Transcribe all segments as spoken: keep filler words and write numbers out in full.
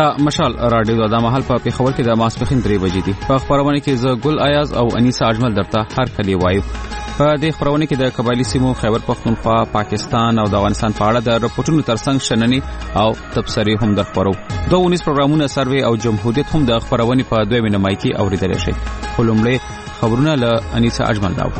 دا مشال رادیو د مهال په پیښور کې د ماسپخین درې بجې دي. په خبرونه کې زه ګل ایاز او انیسا اجمل درته هر کلی وایو. په دې خبرونه کې د قبایلی سیمو خیبر پختونخوا، پاکستان او د افغانستان په اړه د رپورټونو ترڅنګ شننې او تبصرې هم درخبرو. دوه ونیس پروګرامونه سروې او جمهوریت هم د خبرونه په دوه مینه کې اوریدل شي. خلومړی خبرونه له انیسا اجمل راو.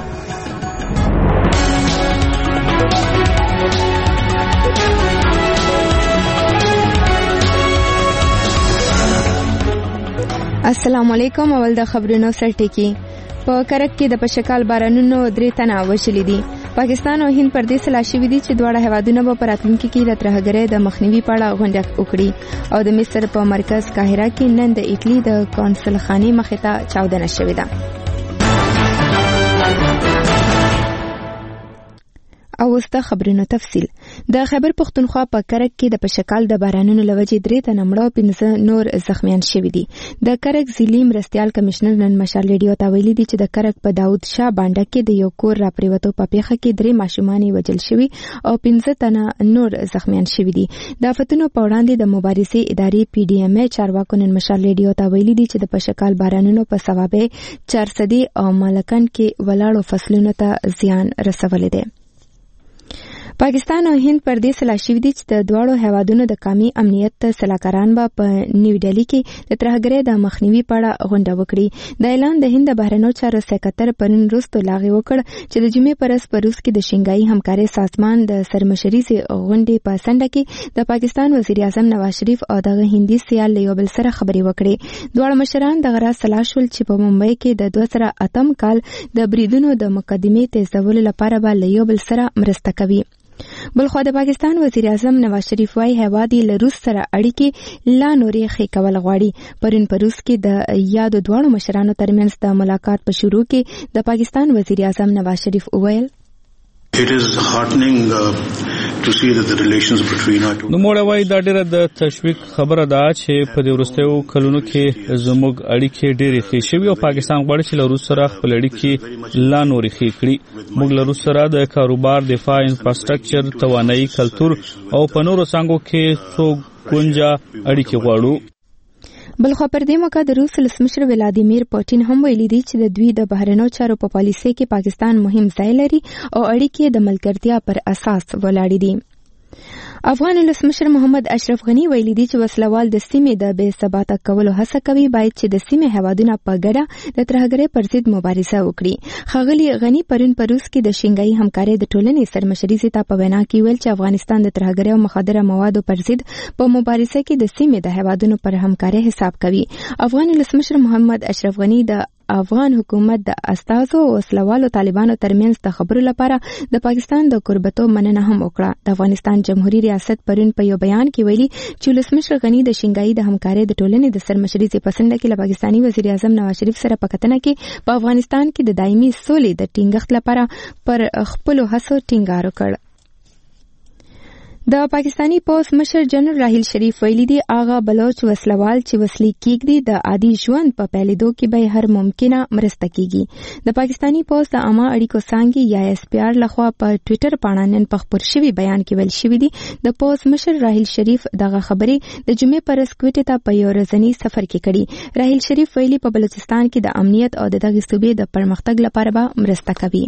السلام علیکم. اول د خبرونو سرټکی. په کرک کې د پشکال بارانونو درې تنه وشلې دي. پاکستان او هند پر دې سلا شوي دي چې دواړه هیوادونه به په راتلونکي کې د ترهګرۍ د مخنیوي په اړه غونډه وکړي. او د مصر په مرکز قاهره کې نن د ایټالي د کونسل خانې مخې ته چاودنه شوې ده. او اوس د خبرونو تفصیل. د خیبر پختونخوا په کرک کې د پشکال د بارانونو لوجې درې تنه مړه او پنځه نور زخمیان شوي دي. د کرک ضلعي مرستیال کمشنر نن مشال ریډیو ته ویلي دي چې د کرک په داود شاه بانډه کې د یو کور راپریوتو په پیښه کې درې ماشومان وژل شوي او پنځه تنه نور زخمیان شوي دي. د آفتونو په وړاندې د مبارزې ادارې پی ډي ایم ای چارواکو نن مشال ریډیو ته ویلي دي چې د پشکال بارانونو په سبب چارسدي او مالکان کې ولاړو فصلونو ته زیان رسولی دی. پاکستان او هند پر دې سلا شوي دي چې د دواړو هیوادونو د قومي امنیت سلاکاران به په نیو ډیلي کې د ترهګرۍ د مخنیوي په اړه غونډه وکړي. د اعلان د هند د بهرنیو چارو سکرټر پرون وروسته لاغې وکړ چې د جمعې پر ورځ په روس کې د شنګایي همکارۍ سازمان د سرمشرۍ غونډې په څنډه کې د پاکستان وزیر اعظم نواز شریف او دغه هندي سیال له یو بل سره خبرې وکړې. دواړه مشران دغه راز سلا شول چې په ممبئی کې د دوه زره اتم کال د بریدونو د مقدمې تیزولو لپاره به له یو بل سره مرسته کوي. بلخوا د پاکستان وزیر اعظم نواز شریف وايي هیواد یې له روس سره اړیکې لا نورې ښې کول غواړي. پرون په روس کې د یادو دواړو مشرانو ترمنځ د ملاقات په شروع کې د پاکستان وزیر اعظم نواز شریف وویل It is heartening uh, to see that the relations between our two نو موږ وایي دا ډیره د تشویق خبره ده چې په دې وروستیو کلونو کې زموږ اړیکې ډېرې ښې شوي او پاکستان غواړي چې له روس سره خپل اړیکې لا نورې ښې کړي. موږ له روس سره د کاروبار، دفاع، انفراستراکچر، توانایي، کلتور او په نورو څانګو کې څو ګونجه اړیکې غواړو. بلخوا پر دې موقع د روس ولسمشر ولادیمیر پوتین هم ویلي دي چې د دوی د بهرنیو چارو په پالیسۍ کې پاکستان مهم ځای لري او اړیکې د ملګرتیا پر اساس ولاړې دي. افغان ولسمشر محمد اشرف غنی ویلي دي چې وسلوال د سیمې د بې ثباته کولو هڅه کوي، باید چې د سیمې هیوادونه په ګډه د ترهګرۍ پر ضد مبارزه وکړي. ښاغلي غنی پرون په روس کې د شنګایي همکارۍ د ټولنې سرمشرۍ ته په وینا کې ویل چې افغانستان د ترهګرۍ او مخدره موادو پر ضد په مبارزه کې د سیمې د هیوادونو پر همکارۍ حساب کوي. افغان ولسمشر محمد اشرف غنی د افغان حکومت د استازو او وسلوالو طالبانو ترمنځ د خبرو لپاره د پاکستان د قربتو مننه هم وکړه. د افغانستان جمهوریت ریاست پرون په یو بیان کې ویلي چې ولسمشر غنی د شنګایي د همکارۍ د ټولنې د سرمشرۍ په څنډه کې له پاکستاني وزیر اعظم نواز شریف سره په کتنه کې په افغانستان کې د دایمي سولې د ټینګښت لپاره پر خپلو هڅو ټینګار وکړ. د پاکستانی پوز مشر جنرال راحیل شریف ویلي دی آغا بلوچ وسلوال چې وسلې کېږدي د عادي ژوند په پیلېدو کې به هر ممکنه مرسته کیږي. د پاکستانی پوز د عامه اړیکو څانګې یا ایس پی آر لخوا په ټویټر باندې نن په خپور شوي بیان کې ویل شوي دي د پوز مشر راحیل شریف دغه خبرې د جمعې پر ورځ کوټې ته په یو ورځني سفر کې کړي. راحیل شریف ویلي په بلوچستان کې د امنیت او د دغه صوبې د پرمختګ لپاره به مرسته کوي.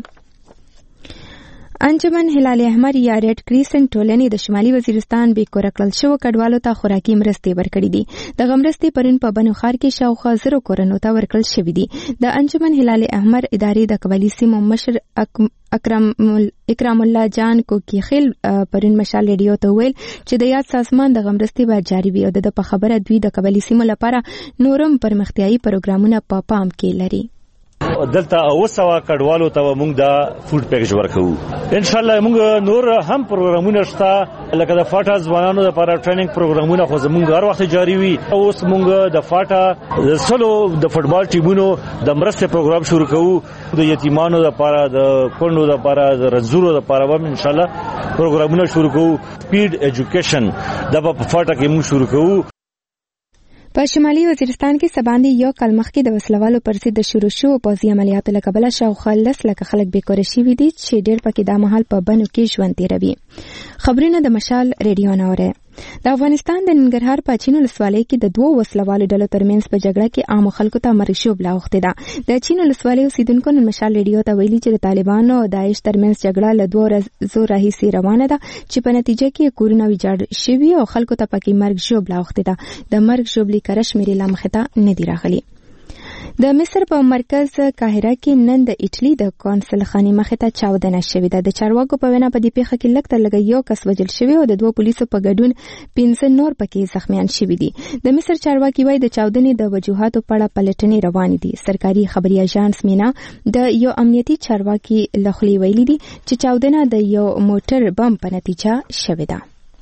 انجمن هلال احمر یا ریډ کریسنټ ټولنې د شمالي وزیرستان بې کوره کړل شوو کډوالو ته خوراکي مرستې ورکړې دي. دغه مرستې پرون په بنو ښار کې شاوخوا زرو کورنو ته ورکړل شوې دي. د انجمن هلال احمر ادارې د قبایلي سیمو مشر اکرم اکرام الله جان کوکی خیل پرون مشال ریډیو ته ویل چې د یاد سازمان د مرستې به جاری وي او د په خبره دوی د قبایلي سیمو لپاره نورم پرمختیايي پروګرامونه په پام کې لري. دلته اوسه کډوالو ته موږ د فود پیکج ورکو. ان شاء الله موږ نور هم پروګرامونه شته لکه د فاټا ځوانانو لپاره ټریننګ پروګرامونه خو زموږ هر وخت جاری وي. اوس موږ د فاټا د سلو د فوتبال ټیمونو د مرسته پروګرام شروع کوو. د یتیمانو لپاره، د کونډو لپاره، د رنځورو لپاره هم ان شاء الله پروګرامونه شروع کوو. سپیډ ایجوکیشن د په فاټا کې موږ شروع کوو. په شمالي وزیرستان کې سباندې یو کال مخکې د وسلوالو پر ضد د شروع شوو پوځي عملیاتو له کبله شاوخوا لس لکه خلک بېکوره شوي دي چې ډېر پکې دا مهال په بنو کې ژوند تېروي. خبرونه د مشال ریډیو نه اورئ. د افغانستان د ننګرهار په چین ولسوالۍ کې د دوو وسلوالو ډلو ترمنځ په جګړه کې عام خلکو ته مرګ ژوبله اوښتې ده. د چین ولسوالۍ اوسیدونکو نن مشال ریډیو ته ویلي چې د طالبانو او داعش ترمنځ جګړه له دوه ورځو راهیسې روانه ده چې په نتیجه کې کورونه ویجاړ شوي او خلکو ته پکې مرګ ژوبله اوښتې ده. د مرګ ژوبلې کره شمېرې لا مخې ته نه دي راغلي. د مصر په مرکز قاهره کې نن د ایټالي د کونسل خانې مخې ته چاودنه شوې ده. د چارواکو په وینا په دې پیښه کې لږ تر لږه یو کس وژل شوی او د دوه پولیسو په ګډون پنځه نور پکې زخمیان شوي دي. د مصر چارواکي وایي د چاودنې د وجوهاتو په اړه پلټنې روانې دي. سرکاري خبري اژانس مینا د یو امنیتي چارواکي له خولې ویلي دي چې چاودنه د یو موټر بم په نتیجه شوې ده.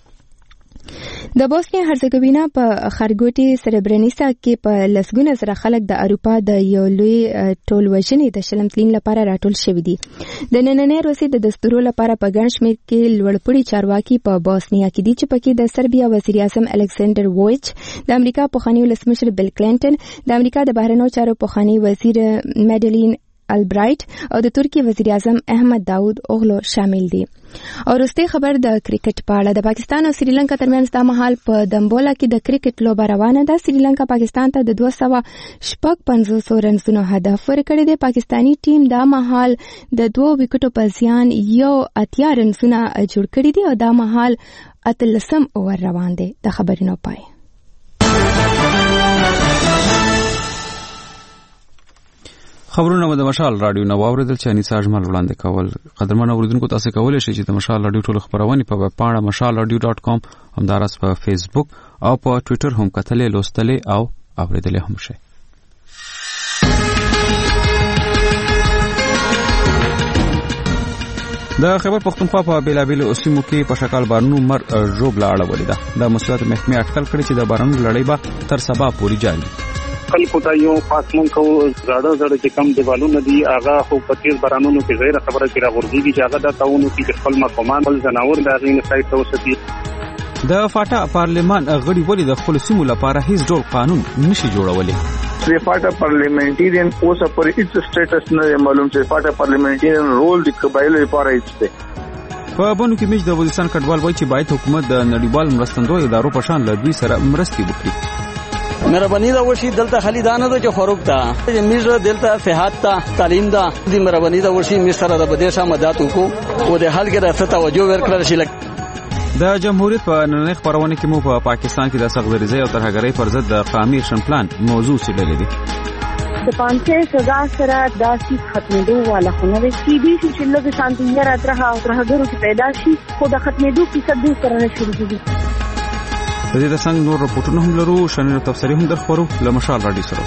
د بوسنیا هرزګوینا په خارګوټي سربرنیسا کې په لسګونه زره خلک د اروپا د یو لوی ټولوژنې د شلم تلین لپاره راټول شوي دي. د نننۍ روسي د دستورو لپاره په ګڼ شمېر کې لوړپوړي چارواکي په بوسنیا کې دي چې پکې د سربیا وزیر اعظم الکساندر وویچ، د امریکا پخوانی ولسمشر بیل کلینټن، د امریکا د بهرنیو چارو پخوانی وزیر میډلین البرایټ او د ترکیې وزیر اعظم احمد داود اوغلو شامل دي. او وروستي خبر د کرکټ په اړه. د پاکستان او سریلانکا ترمنځ د مهال په دمبولا کې د کرکټ لوبه روانه ده. سریلانکا پاکستان ته د دوه سوه شپږ پنځوس رنزونو هدف ورکړی دی. پاکستانی ټیم د مهال د دوه وکټو په زیان یو اتیا رنزونه جوړ کړي دي او د مهال اتلسم اوور روان دی. د خبرونو پای. خبرونه د مشال رادیو نو اوریدل چې انیسا اجمل وړاندې کول. قدرمن اوریدونکو تاسو کولای شئ چې د مشال رادیو ټول خبرونه په ویب پاڼه مشال رادیو ډاٹ کام همدارس په فیسبوک او په ټوئیټر هم کتلې لوستلې او اوریدلې هم شئ. د خیبر پختونخوا په بیلابیلو سیمو کې په شکل بارانونو مر ژوبله اړولې ده. د مسؤلیت محکمې اټکل کړی چې د بارانونو لړۍ به تر سبا پورې جاري خلکو ته یو خاص مونږ کو زړه زړه چې کم دیوالونه دي هغه خو په تیز بارانونو کې غیر خبره کې راغورځيږي چې هغه د تاونو کې خپل مقامان بل زناور د غین سایت ته وسپي. د فاټا پارلمان غړي ولې د خپل سیمو لپاره هیڅ ډول قانون نشي جوړولې؟ د فاټا پارلیمنټریان اوس پر هیڅ سټیټس نه معلوم چې فاټا پارلیمنټریان رول د قبایلو لپاره هیڅ دی. په بونو کې مج د وزیرستان کډوال وایي چې باید حکومت د نړیوال مرستندوی ادارو په شان له دوی سره مرستې وکړي. مهرباني دا وشي دلته خلیدانه د خوروک ته میزه دلته صحت ته تعلیم ده د مهرباني دا وشي می سره د بدیشه مدد وکړو او د حل کې راځه توجه ورکړل شي. د جمهوریت په نننۍ خبرونه کې مو په پا پاکستان کې د سغدریزي او ترهګرۍ پر ضد د قومي اکشن پلان موضوع سیډلې دي. د پانچه سزا سره داسې ختمېدو والا خو نه وي چې چې لږ شانتي راتره او ترهګرو کې پیدا شي خو د ختمېدو کیسه دوی سره نه شروع کیږي. د دې څنګه نور راپورټونه هم لرو، شننه تفسیری هم درخورو له مشال رادیو سره.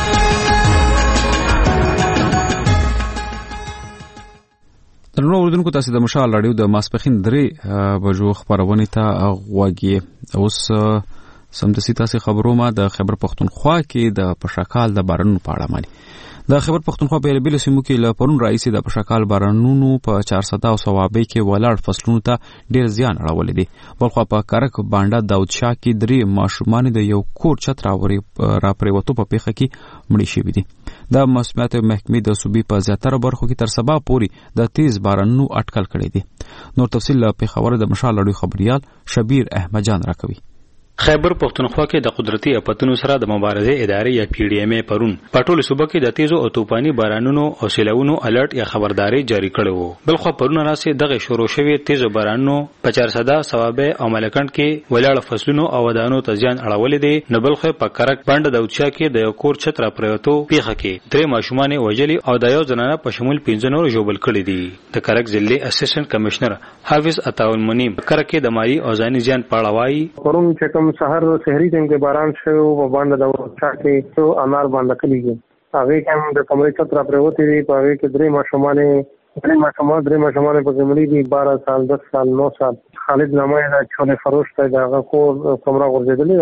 ترنو اوریدونکو تاسو د مشال رادیو د ماسپخین درې بجو خبرونه ته غوږی. اوس سمدسي تاسو خبرو ما د خیبر پختونخوا کې د پشکال د بارانونو په اړه مالي. د خیبر پختونخوا په بیلابیلو سیمو کې له پرون راځي د پشکال بارانونو په چهارصد او ثوابي کې ولاړ فصلونو ته ډیر زیان اړولې دي. بلخو په کارک باندې داود شاه کې درې ماشومان د یو کور چت راوري را پریوتو په پیخه کې مړي شوي دي. د موسمیات محکمې د صوبې په زیاتره برخو کې تر سبا پورې د تیز بارانونو اټکل کړی دي. نور تفصیل له پیښور د مشال لړۍ خبريال شبیر احمد جان راکوي. خیبر پختونخوا کې د قدرتي اپتونو سره د مبارزې ادارې یا پی ډی ایم ای پرون په ټولو صوبو کې د تیزو او طوفاني بارانونو او سیلاوونو الرټ یا خبرداري جاری کړې وو. بلخو پرون راځي دغه شروع شوی تیزو بارانونو په چهارصد ثوابه او ملکند کې ولاړ فصلونو او ودانو ته ځان اړولې دي. نو بلخو په کرک باندې د اوچا کې د یو کور چت را پریوتو پیخه کې درې ماشومان وژلي او د یو زنانه په شمول پنځه نور ژوبل کړي دي. د کرک ضلعي اسسټنټ کمشنر حافظ عطاول منیم کرک کې د مالی او ځاني ځان پاړوي. پرون چې کوم سحر شهري ټیم کې باران شو په باندې د ورچا کې تو انار باندې کلیږي هغه کوم د کمرې چتر پروتې دي په هغه کې درې ماشومان درې ماشومان درې ماشومان په کمرې دي بارہ سال دس سال نو سال خالد نامه دا چونه فروش ته دا کو کمره ورځېدلې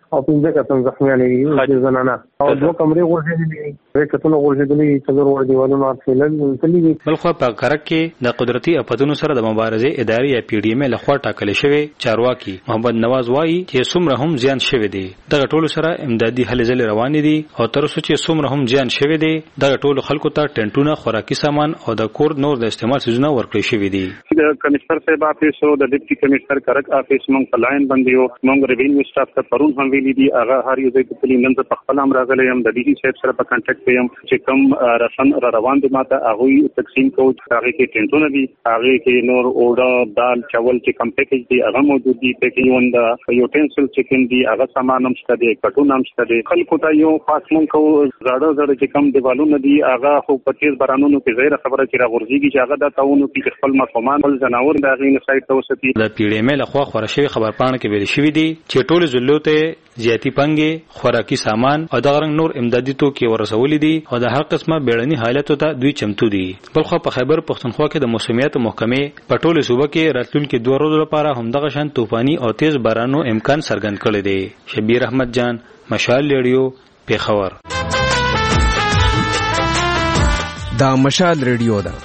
او پنځه کسان زخمیان دي زنانه او دوه کمرې غورځېدلې دي درې کسونه غورځېدلي څلور ور دیوالونه تللي دي. بلخو په کرک کې د قدرتي اپتونو سره د مبارزې ادارې یا پی ډی ایم له خوا ټاکل شوی چارواکي محمد نواز وایي چې څومره هم زیان شوی دی دغه ټولو سره امدادي هلې ځلې روانې دي او تر اوسه چې څومره هم زیان شوی دی دغه ټولو خلکو ته ټنټونه خوراکي سامان او د کور نور د استعمال سيزونه ورکړل شوی دي. د کمشنر صاحب افیس او د ډیپټي کمشنر کرک افیس مونږ په لاین باندې یو مونږ ریوینیو سټاف ته پرون هم ویلي دي هغه هر یو ځای په نن په خپل امر راغلی هم د ډي جی صاحب سره په کانټیکټ کې هم چې کوم رسن را روان دي ماته هغه تقسیم کوو هغه کې ټنټونه دي هغه کې نور اوډه دال چاول چې کم پیکیج دي هغه موجود دي پیکیج ونده یوټنسل چکن دي هغه سامان هم شته دي کټون هم شته دي خلکو ته یو خاص مونږ کوو زړه زړه چې کم دیوالونه دي هغه خو په تیز بارانونو کې غیر خبره چې را غورځيږي چې هغه د تاونو کې خپل مفهومان ول جناور د غین سایت ته وساتي. د پی ډی ایم له خوا خورشوي خبرپاڼه کې ویل شوی دي چې ټول زلوته زیاتی پنګي خوراکي سامان او د غرنګ نور امدادي توکي ورسولې دي او د هر قسمه بیړني حالاتو ته دوی چمتو دي. بلخو په خیبر پښتونخوا کې د موسمیات محکمې په ټوله صوبه کې راتلونکي دوه ورځې لپاره همدغه شان طوفاني او تیز بارانو امکان څرګند کړی دی. شبیر احمد جان مشال ریډیو پیښور. دا مشال ریډیو ده.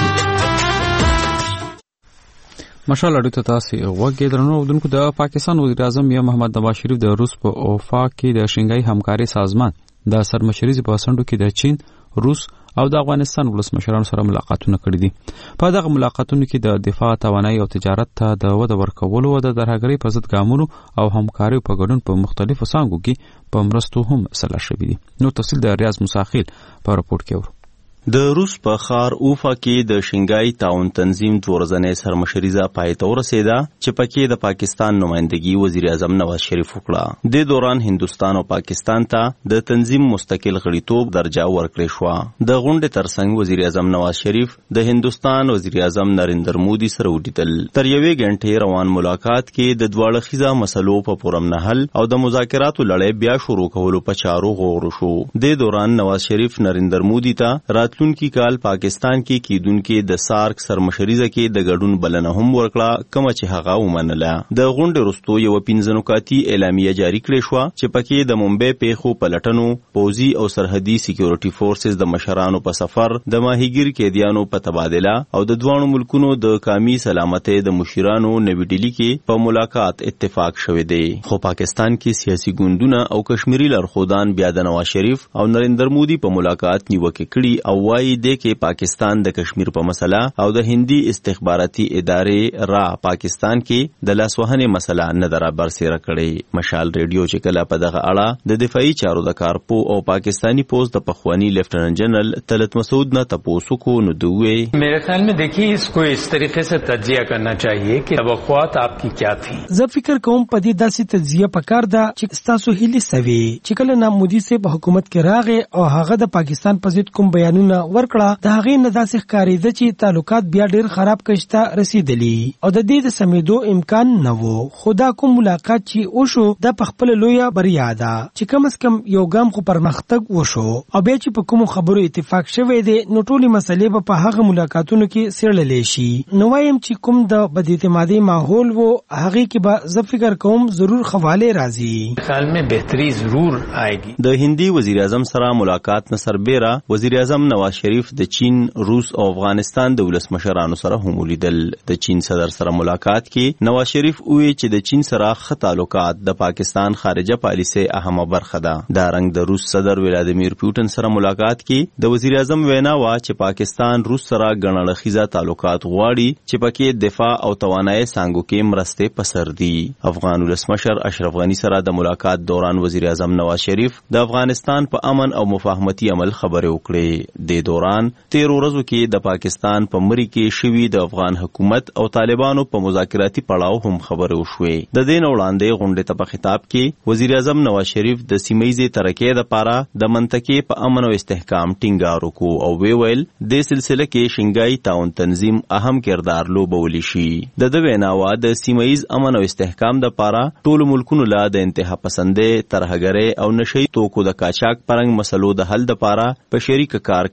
مشال اړیته تاسو وګورئ درنو ودونکو د پاکستان وزیر اعظم یا محمد نواز شریف د روس په اوفا کې د شنګای همکاري سازمان د سرمشري په سندو کې د چین، روس او د افغانستان ولسمشرانو سره ملاقاتونه کړي دي. په دغه ملاقاتونو کې د دفاع توانایي او تجارت ته د وده ورکولو او د ترهګرۍ په ضد ګامونو او همکاري په ګډون په مختلفو څانګو کې په مرستو هم سلا شوي دي. نو تفصیل د ریاض مساخیل په راپورټ کې ورو. د روس په خار اوفا کې د شنګای تعاون تنظیم څورځنې سرمشریزه پای ته ورسېده چې پکې د پاکستان نمائندګي وزیر اعظم نواز شریف وکړه. د دوران هندستان او پاکستان ته د تنظیم مستقل غړیتوب درجه ورکړې شو. د غونډې ترڅنګ وزیر اعظم نواز شریف د هندستان وزیر اعظم نریندر مودي سره ولیدل. تر یوې غنټې روان ملاقات کې د دواړه خیزه مسلو په پورم نهل او د مذاکراتو لړۍ بیا شروع کولو په چارو غوړ شو. د دوران نواز شریف نریندر مودي ته راتلونکي کال پاکستان کې کیدونکو د سارک سرمشریزه کې د ګډون بلنه هم ورکړه کوم چې هغه ومنله. د غونډې وروسته یو پنځه نکاتي اعلامیه جاری کړې شو چې پکې د ممبئی پیښو پلټنو، پوزي او سرحدي سکیورټي فورسز د مشرانو په سفر، د ماهیګیر قیدیانو په تبادله او د دوه ملکونو د قومي سلامتۍ د مشرانو نوې ډیلی کې په ملاقات اتفاق شوه دی. خو پاکستان کې سیاسي ګوندونه او کشمیری لارښودان بیا د نواز شریف او نریندر مودي په ملاقات نیوکه کړي او وايي د کې پاکستان د کشمیر په مسله او د هندي استخباراتي ادارې را پاکستان کې د لاسوهنې مسله نه درابر سره کړي. مشال ریډیو چې کله په دغه اړه د دفاعي چارو د کارپو او پاکستانی پوز د پخوانی لیفټننټ جنرال طلعت مسعود نه تاسو کو نو دوی میرے خیال میں دیکھیے اس کو اس طریقے سے تجزیہ کرنا چاہیے کہ توقعات آپ کی کیا تھی. زه فکر کوم په دې داسې تجزیه پکار ده چې تاسو هیله سوي چې کله نام مودي سه په حکومت کې راغې او هغه د پاکستان په ضد کوم بیانونه ورکړه د هغې نه داسې ښکارېده چې تعلقات بیا ډېر خراب کشته رسیدلی او د دې د سمېدو امکان نه و. خو دا کوم ملاقات چې وشو دا په خپله لویه بریا ده چې کم از کم یو ګام خو پرمختګ وشو او بیا چې په کومو خبرو اتفاق شوی دی نو ټولې مسلې به په هغه ملاقاتونو کې څېړلی شي. نو وایم چې کوم د بد اعتمادۍ ماحول و هغې کې به زه فکر کوم ضرور خواله راځي. خیال میں بهتری ضرور آئیگی. د هندي وزیر اعظم سره ملاقات نه سربیره وزیر اعظم نواز شریف د چین، روس او افغانستان د ولسمشرانو سره هم ولیدل. د چین صدر سره ملاقات کې نواز شریف وویل چې د چین سره ښه تعلقات د پاکستان خارجه پالیسۍ اهمه برخه ده. دا رنګ د روس صدر ولادیمیر پوتین سره ملاقات کې د وزیر اعظم وینا وا چې پاکستان روس سره ګڼړخیزه تعلقات غواړي چې پکې دفاع او توانایي څانګو کې مرستې پسر دي. افغان ولسمشر اشرف غنی سره د ملاقات دوران وزیر اعظم نواز شریف د افغانستان په امن او مفاهمتي عمل خبرې وکړې. د دوران تیر ورځو کې د پاکستان په مری کې شوی د افغان حکومت او طالبانو په مذاکراتي پړاو هم خبرې وشوې. د دې نه وړاندې غونډې ته په خطاب کې وزیر اعظم نواز شریف د سیمه‌ییزې ترقۍ لپاره د منطقې په امن او استحکام ټینګار وکړ او وی ویل د سلسله کې شنګای تعاون تنظیم اهم کردار لوبولی شي. د دې ویناوه د سیمه‌ییز امن او استحکام لپاره ټول ملکونو لا د انتها پسندۍ، ترهګرۍ او نشئی توکو د قاچاق پرنګ مسلو د حل لپاره په شریک کار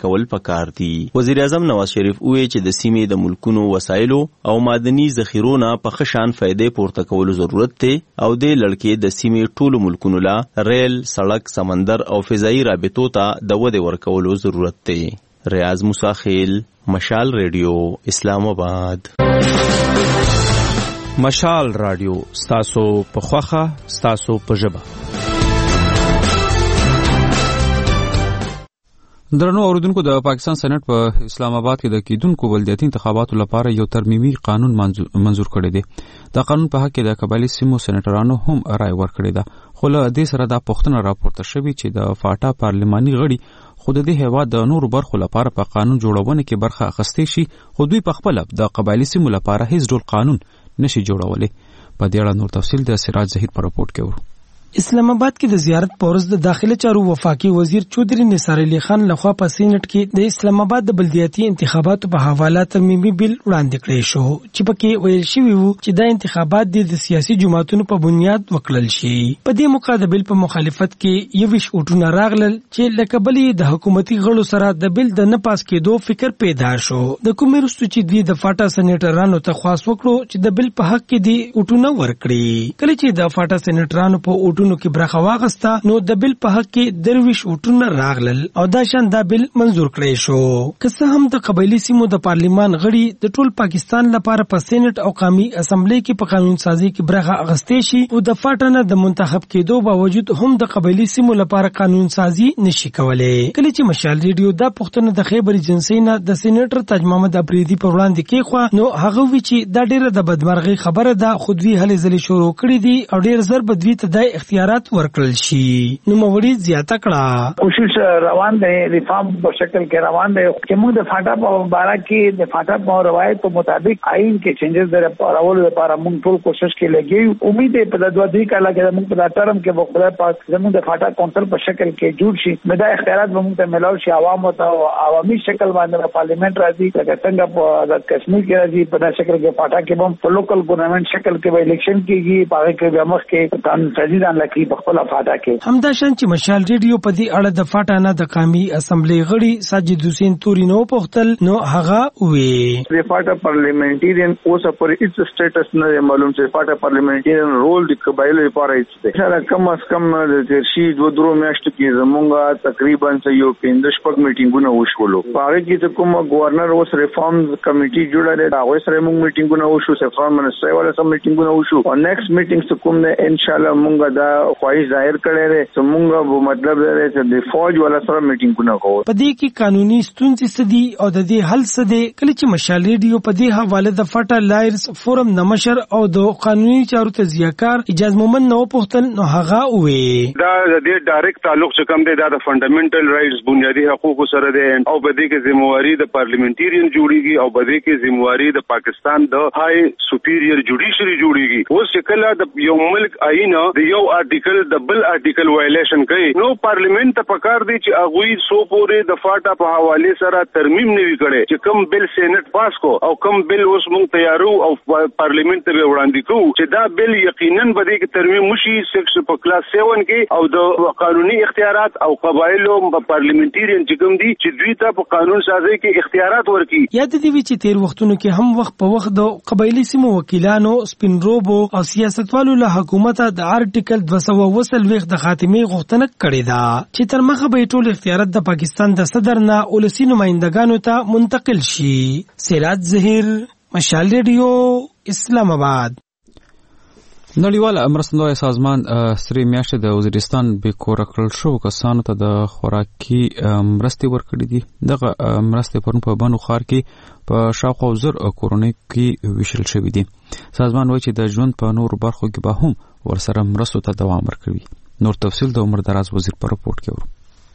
کول پکار دي. وزیر اعظم نواز شریف وویل چې د سیمې د ملکونو وسایلو او معدني ذخیرو نه په ښه شان فائدې پورته کولو ضرورت دی او د لړکې د سیمې ټولو ملکونو لا ریل، سړک، سمندر او فضایي رابطو ته د ودې ورکولو ضرورت دی. ریاض موسی خیل، مشال ریډیو، اسلام آباد. مشال رادیو ستاسو په خوخه ستاسو په ژبه. درنو اوریدونکو، د پاکستان سېنات په اسلام آباد کې د کیدونکو ولایتي انتخاباتو لپاره یو ترمیمي قانون منظور کړی دی. دا قانون په حق کې د قبایلی سیمو سېنیټرانو هم رائے ورکړې ده، خو له دې سره دا پوښتنه راپورته شوې چې د فاټا پارلماني غړي خو د دې هېواد د نورو برخو لپاره په قانون جوړونه کې برخه اخیستې شي، خو دوی په خپله د قبایلي سیمو لپاره هیڅ ډول قانون نشي جوړولی. په دې اړه نور تفصیل د سراج ظهیر په راپورټ کې ورو. اسلام آباد کې د زیارت پورز د داخله چارو وفاقي وزیر چودري نثار علي خان لخوا په سینټ کې د اسلام آباد د بلدیاتي انتخاباتو په حواله ترمیمي بل وړاندې کړی شو چې پکې ویل شوی وو چې دا انتخابات د سیاسي جماعتونو په بنیاد وکړل شي. په دې مقابل په مخالفت کې یو ویش اوټونه راغلل چې لکه بلې د حکومتي غړو سره د بل د نه پاس کېدو فکر پیدا شو. د کومې رستو چې دوی د فاټا سېنیټرانو ته خواست وکړو چې د بل په حق کې دی اوټونه ورکړي. کله چې د فاټا سېنیټرانو په اوټونو کې برخه واغسته نو د بل په حق کې درویش اوټونه راغلل او دا شان دا بل منظور کړی شو. که څه هم د قبایلی سیمو د پارلیمان غړي د ټول پاکستان لپاره په سېنات او قومي اسمبلی کې په قانون سازي کې برخه اغستې شي او د فاټنه د منتخب کېدو باوجود هم د قبایلی سیمو لپاره قانون سازي نشي کولای. کله چې مشال ریډیو دا پښتنه د خیبر ایجنسی نه د سېنیټر تاج محمد افریدي په وړاندې کې خو نو هغه وی چې دا ډیره د بدمرغي خبره ده، خودوی هلې ځلې شروع کړې دي او ډیر زر بدوی ته د اختیارات ورکړل شي. نو موړي زیاته کړه کوشش روان دی، ریفارم په شکل کې روان دی چې موږ د فاټا په بارا کې د فاټا په روایت په مطابق آئین کې چینجز راوړلو لپاره موږ ټول کوشش کې لګیو. امید دی په دوه درې کاله کې موږ په ټرم کې په خپل پاس زموږ د فاټا کونسل په شکل کې جوړ شي، مدا اختیارات موږ ته ملاو شي، عوام او عوامي شکل باندې پارلیمنت راځي، لکه څنګه په د کشمیر کې راځي په داسې شکل کې فاټا کې هم په لوکل ګورنمنت شکل کې به الیکشن کېږي، په هغه کې به مخ کې قانون سازي ځان لکه په خپل فاټا کې. همدا شان چې مشال ریډیو په دې اړه د فاټا نه د قومي اسمبلی غړي ساجد حسین توري نو پختل نو هغه وی د فاټا پارلیمنټریان اوسه پر هیڅ سټیټس نه معلوم چې فاټا پارلیمنټریان رول د قبایلو لپاره هیڅ دی. سره کم از کم د ترشي دوه درو میاشتو کې زمونږه تقریبا یو پنځه شپږ میټینګونه وشولو. هغه کې چې کوم گورنر اوس ریفارم کمیټي جوړه ده هغه سره موږ میټینګونه وشو، سفارت منسټر ولا سم میټینګونه وشو او نیکسټ میټینګ کوم نه ان شاء الله موږ دا خواهش ظاهر کړی دی چې موږ به مطلب دی چې د فوج ولا سره میټینګونه کوو. په دې کې قانوني ستونزې څه دي او د دې حل څه دی؟ کله چې مشال ریډیو په دې حواله د فاټا لایرز فورم نمشر او د قانوني چارو تجزیه‌کار اجاز مومن نو پختل نو هغه وې دا د دې ډایرکټ تعلق څه کم دی دا د فندامنټل رائټس بنیادی حقوقو سره دی او په دې کې ذمہواری د پارلیمنټریان جوړیږي او په دې کې ذمہواری د پاکستان د های سپیریئر جوډیشری جوړیږي. اوس چې کله د یو ملک آئین د یو آرټیکل د بل آرټیکل وایلیشن کوي نو پارلیمنت ته پکار دی چې هغه سو پورې د فاټا په حواله سره ترمیم نه وی کړي چې کم بل سېنات پاس کو او کم بل اوس مونږ تیارو او پارلیمنت ته وړاندې کوو چې دا بل یقینا به دې ترمیم مشي سیکس په کلاس سیون کې او د قانوني اختیارات او قبایلو پارلیمنټریان چې کوم دي چې دوی ته په قانون سازي کې اختیارات ورکړي. یاد دی چې تیر وختونو کې هم وخت په وخت د قبایلی سیمو وکیلانو سپین روبو او سیاستوالو له حکومت د آرټیکل دوه سوه وسل ویخ د خاتمه غوښتنه کړې ده چې تر مخه به ټول اختیارات د پاکستان د صدر نه ولسی نمائندګانو ته منتقل شي. سراج ظهیر، مشال ریډیو، اسلام آباد. نړیوال مرستندوی سازمان سری میاشتې د وزیرستان بې کوره کړل شو کسانو ته د خوراکي مرستې ورکړې دي. دغه مرستې پرون په بنو ښار کې په شاوخوا زر کورنۍ کې ویشل شوي دي. سازمان وایي چې د ژوند په نورو برخو کې به هم ورسره مرستو ته دوام ورکوي. نور تفصیل د عمر دراز وزیر په رپورټ کې ورو.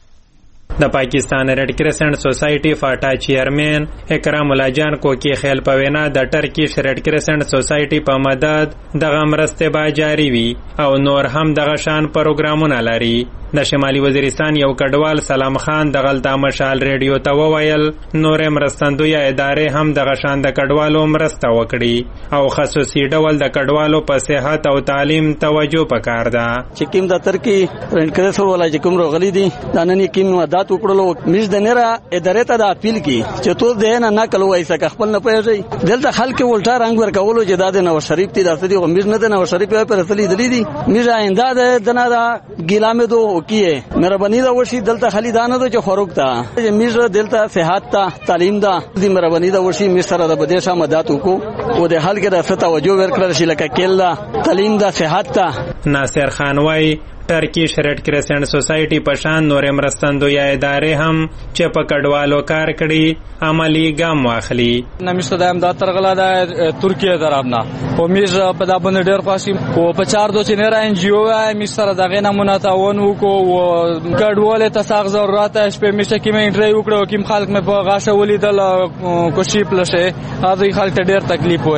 د پاکستان ریډ کرسنټ سوسایټي فاټا چیئرمین اکرام الله جان کوکی خیل په وینا د ټرکیش ریډ کرسنټ سوسایټي په مدد دغه مرستې به جاری وي او نور هم دغه شان پروګرامونه لري. د شمالي وزیرستان یو کډوال سلام خان د غلطه مشال ریډیو ته وویل نورې مرستندوی ادارې هم د غشان د کډوالو مرسته وکړي او خصوصي ډول د کډوالو په صحت او تعلیم توجه پکار ده. چې کوم د ترکی رنټ کړه ولا چې کوم روغلی دي دا نن کوم مدات وکړلو مز د نره ادارې ته د اپیل کی چې تو دې نه نقل وایسه خپل نه پیږي دلته خلک ولټا رنگ ورکولو چې د نو شریف تی د دې مز نه د نو شریف په رسلي دلی دي مز آینده د دنا دا ګیلامه دو کیه مهرباني دا وشي دلته خلیدانه د فروغ ته میز دلته صحت ته تعلیم دا د مهرباني دا وشي می سره د بدیشه مدات وکړو او د حل کې د توجه ورکړل شي لکه کله تعلیم دا صحت ته. ناصر خان وای ټرکیش ریډ کرسنټ سوسایټي پشان نورې مرستندوی ادارې هم چې په کډوالو کار کړي عملی ګام واخلي. نمیشته د امداد ترغلا د ترکیه طرفنا او میز په د باندې ډېر خوشي او په چار دو چې نه را ان جی او می سره دغه نمونه تاون وکړو او کډوال ته ساغ ضرورت شپه میشه کې مې انټری وکړو کوم خلک مې په غاښه ولیدل کوشي پلشه هغه خلک ته ډېر تکلیف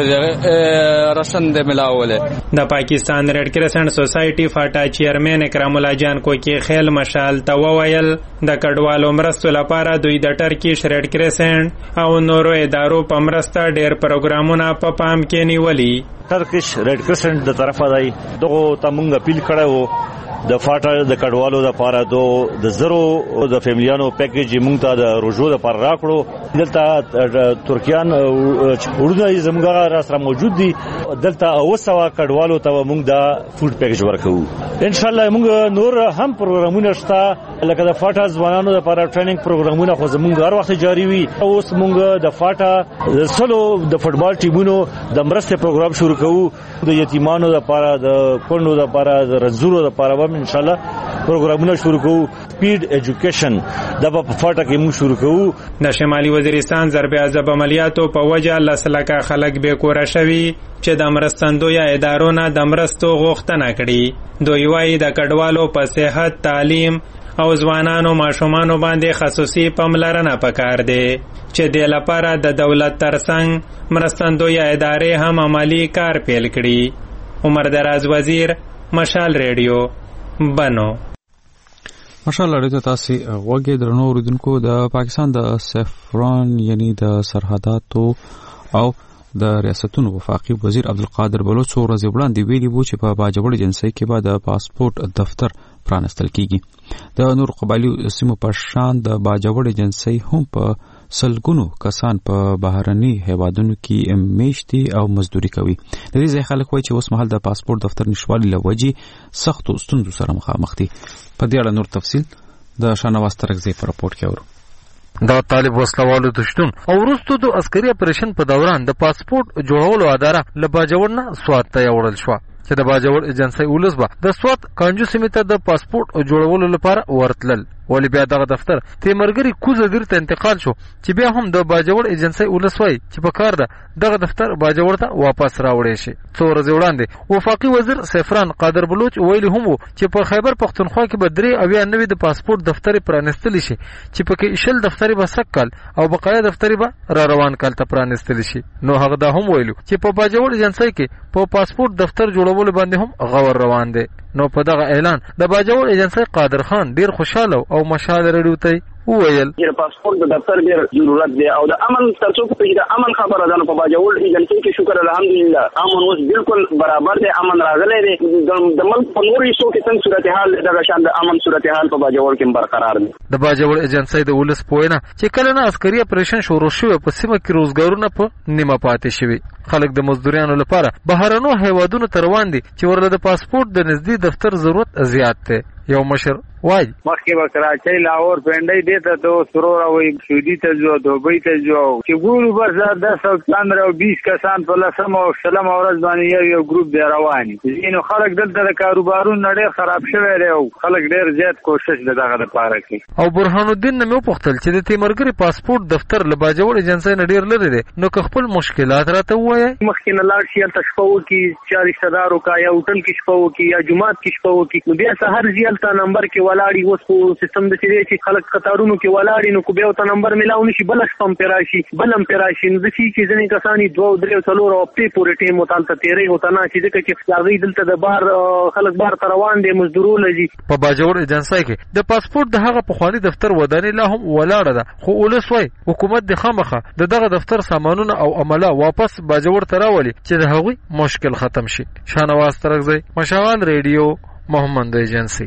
وځي رسن د ملاوله. د پاکستان ریډ کرسنټ سوسایټي فاټا چیرمن اکرام الله جان کو کې خیل مشال ته وویل د کډوالو مرستو لپاره دوی د ټرکیش ریډ کرسنټ او نورو ادارو په مرسته ډېر پروګرامونه په پام کې نیولي. ټرکیش ریډ کرسنټ د طرفه دی دغه تمونګ اپیل کړو د فاټا د کډوالو د پاره دو د زرو د فیملیانو پیکیج مونږ ته د روجو د پر راکړو دلته ترکیان اردوی زموږه را سره موجود دي دلته اوسوا کډوالو ته مونږ د فود پیکیج ورکو ان شاء الله مونږ نور هم پروګرامونه شته لکه د فاټا ځوانانو لپاره ټریننګ پروګرامونه خو زموږ هر وخت جاری وي اوس مونږ د فاټا د سلو د فوتبال ټیمونو د مرسته پروګرام شروع کوو د یتیمانو لپاره د کونډو لپاره د رنځورو لپاره ان شاء الله پروګرامونه شروع کوو. سپیډ ایجوکیشن د په فاټا کې موږ شروع کوو. د شمالي وزیرستان ضرب عذاب عملیاتو په وجه لسلکه خلک به کور شوي چې د مرستندوی ادارو نه د مرستو غوښتنه کړي. دوی وايي د کډوالو په صحت تعلیم او ځوانانو ماشومانو باندې خصوصي پاملرنه پکار دی چې د لپاره د دولت ترڅنګ مرستندوی ادارې هم عملی کار پیل کړي. عمر دراز وزیر مشال ریډیو بنو. ماشاءالله ډېر تاسو وګورئ درنو اوریدونکو د پاکستان د سفران یعنی د سرحداتو او د ریاستونو وفاقي وزیر عبدالقادر بلوچ ورځ وړاندې ویلي وو چې په باجوړ ایجنسۍ کې به د پاسپورت دفتر پرانستل کیږي. د نور قبایلی سیمو په شان د باجوړ ایجنسۍ هم په سلګونو کسان په بهرني هیوادونو کې میشتي او مزدوري کوي. د دې ځای خلک وایي چې اوس مهال د پاسپورت دفتر نشوالي له وجې سختو ستونزو سره مخامخ دي. په دې اړه نور تفصیل د شانواز ترکزی په راپورټ کې اورو. د طالب وسلوالو د شتون او وروسته د عسکري اپریشن په دوران د پاسپورت جوړولو اداره له باجوړ نه سوات ته وړل شو چې د باجوړ ایجنسۍ ولس به د سوات کانجو سیمې ته د پاسپورت جوړولو لپاره ورتلل ولی بیا دغه دفتر تیمرګری کوزه دیر ته انتقال شو چې بیا هم د باجوړ ایجنسۍ ولس وای چې په کار ده دغه دفتر باجوړ ته واپس راوړی شي. څو ورځې وړاندې وفاقي وزیر سفران قادر بلوچ ویلي هم وو چې په خیبر پختونخوا کې به درې اویا نوي د پاسپورت دفتر پرانستلی شي چې پکې شل دفتر به سکل او بقایا دفتر به را روان کال ته پرانستلی شي. نو هغه دا هم ویلو چې په باجوړ ایجنسۍ کې په پاسپورت دفتر جوړولو باندې هم غور روان دی. نو په دغه اعلان د باجوړ ایجنسۍ قادر خان ډیر خوشاله او مشال ریډیو ته وویل چې پاسپورت د دفتر ډیر ضرورت دی او د امن ترڅو په د امن خبره ده. په باجوړ ایجنسۍ کې شکر الحمدلله امن اوس بالکل برابر دی، امن راغلی دی. د ملک په نورو حصو کې څنګه صورتحال دغه شان د امن صورتحال په باجوړ کې برقرار دی. د باجوړ ایجنسۍ د ولس پوینه چې کله نه عسکري اپریشن شروع شوی په سیمه کې روزګارونه په نیمه پاتې شوی. خلک د مزدوریانو لپاره بهرنو هیوادونو ته روان دي چې ورله د پاسپورت د نږدې دفتر ضرورت زیات دی. یو مشر وای مخکې به کراچۍ لاهور پنډۍ دې ته ته سرور او سعودي ته ځو دوبۍ ته ځو چې ګورو بس دس او پندرہ او بیس کسان په لسم او شلم ورځ باندې یو یو ګروپ دی روان دي. نو خلک دلته د کاروبارونو ډېر خراب شوی دی او خلک ډېر زیات کوشش دغه لپاره کوي. او برهان الدین نه مې وپوښتل چې د تیمرګری پاسپورت دفتر له باجوړ ایجنسۍ نه ډېر لري دی نو که خپل مشکلات راته ووایي. مخکې نه لاړ شي هلته شپه وکړي، چا رشته دار وکړه یا هوټل کې شپه وکړي یا جومات کې شپه وکړي، نو بیا سهار ځي هلته نمبر کې ولاړی اوس خو سیستم د چیرې چې خلک قطارونو کې ولاړی نو کو به او نمبر ملاو نشي بل شپم پیراشي بلم پیراشي نو د شي چې ځنې کسانی دوه درې څلور او په پورې ټیم وتالته تیرې هوتا نه چې دغه چې هغه دلته د بار خلک بار تر روان دي مزدورو لږی په باجوړ ایجنسی کې د پاسپورت د هغه پخوانی دفتر ودانې لا هم ولاړه ده خو ولس وای حکومت د خامخه د دغه دفتر سامانونه او عمله واپس باجوړ ته راولي چې د هغوی مشکل ختم شي. شانواز ترغزی مشال ریډیو محمد ایجنسی.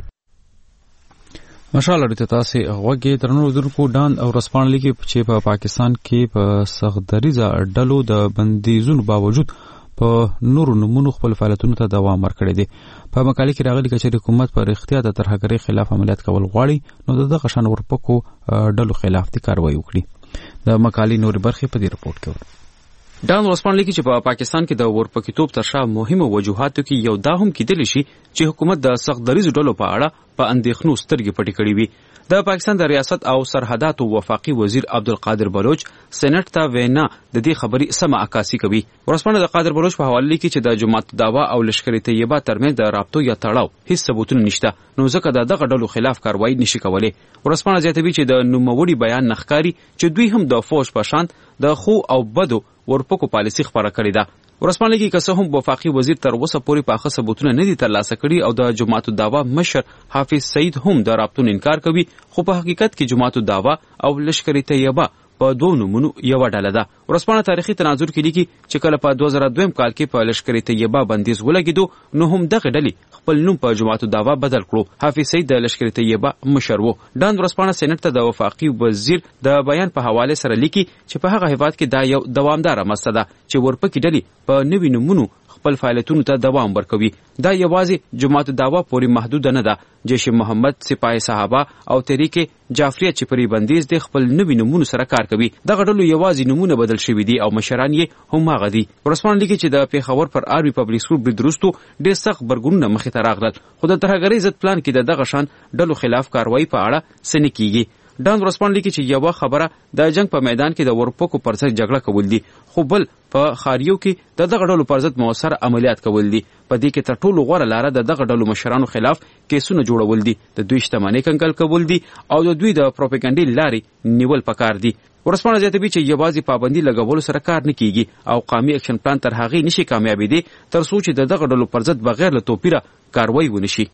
مشال اړیته تاسو غوږی ترنو درکو ډان او رسپانلی کې چې په پاکستان کې په سختدریزه ډلو د بندیزونو باوجود په نورو نمونو خپل فعالیتونو ته دوام ورکړی دی. په مقاله کې راغلي چې حکومت پر اختیار د ترهګرۍ خلاف عملیات کول غواړي نو دغه شان ورپکو ډلو خلاف د کاروایی وکړي. د مقالې نورې برخې په دې رپورت کې ورته ډان رسپانلی کې چې په پاکستان کې د ورپکیتوب تر شا مهمه وجوهاتو کې یو دا هم کېدلی شي چې حکومت د سختدریزو ډلو په اړه په اندېښنو سترګې پټې کړې وي. د پاکستان د ریاست او سرحداتو وفاقي وزیر عبدالقادر بلوچ سېنات ته وینا د دې خبرې سمه عکاسي کوي. ورسپانه د قادر بلوچ په حواله کې چې د جماعت دعوا او لشکري طیبه ترمنځ د رابطو یا تړاو هیڅ ثبوتونه نشته نو ځکه د دغه ډلو خلاف کاروایی نشي کولای. ورسپانه زیاتوي چې د نوموړي بیان نخکاری چې دوی هم د فوج په شان د خو او بدو ورپکو پالیسي خبره کړې ده. ورسپانلی کې که څه هم وفاقي وزیر تر اوسه پورې پاخه ثبوتونه نه دي ترلاسه کړي او د جماعت الدعوا مشر حافظ سعید هم د رابطو انکار کوي خو په حقیقت کې جماعت الدعوا او لشکري طیبه په دوه نومونو یو ډله ده. ورسپانه تاریخي تناظر کې لیکي چې کله په دوه زره دوه کال کې په لشکري طیبه بندیز ولګیدو نو هم دغه ډلې خپل نوم په جماعت الدعوا بدل کړو. حافظ سعید د لشکري طیبه مشر وو. ډان ورسپانه سېنات ته د وفاقي وزیر د بیان په حواله سره لیکي چې په هغه هیواد کې دا یو دوامدار مسله ده چې ورپکې ډلې په نوي نومونو خپل فعالیتونو ته دوام ورکوي. دا یوازې جماعت الدعوا پورې محدود نه ده. جیش محمد، سپاه صحابه او تحریک جعفریه چې پرې بندیز د خپل نوي نومونو سره کار کوي. دغه ډلو یوازې نومونه بدل شوي دي او مشران یې هم هغه دي. ورسپانه لیکي چې د پیښور پر آرمي پبلیک سکول برید وروسته ډېر سخت غبرګونونه مخې ته راغلل خو د ترهګرۍ ضد پلان کې د دغه شان ډلو خلاف کاروایی په اړه څه نه کیږي. ډان ورسپانه لیکي چې یوه خبره د جنگ په میدان کې د ورپکو پر ضد جګړه کول دي خو بل په خاریو کې د دغه ډلو پر ضد مؤثر عملیات کول دي. په دې کې تر ټولو غوره لاره د دغه ډلو مشرانو خلاف کیسونه جوړول دي، د دوی شتمنۍ کنګل کول دي او د دوی د پروپاګاندا لارې نیول پکار دي. ورسپانه زیاتوي چې یوازې پابندي لګولو سره کار نه کیږي او قومي اکشن پلان تر هغې نشي کامیابېدی تر څو چې د دغه ډلو پر ضد بغیر له توپیره کاروایی ونشي.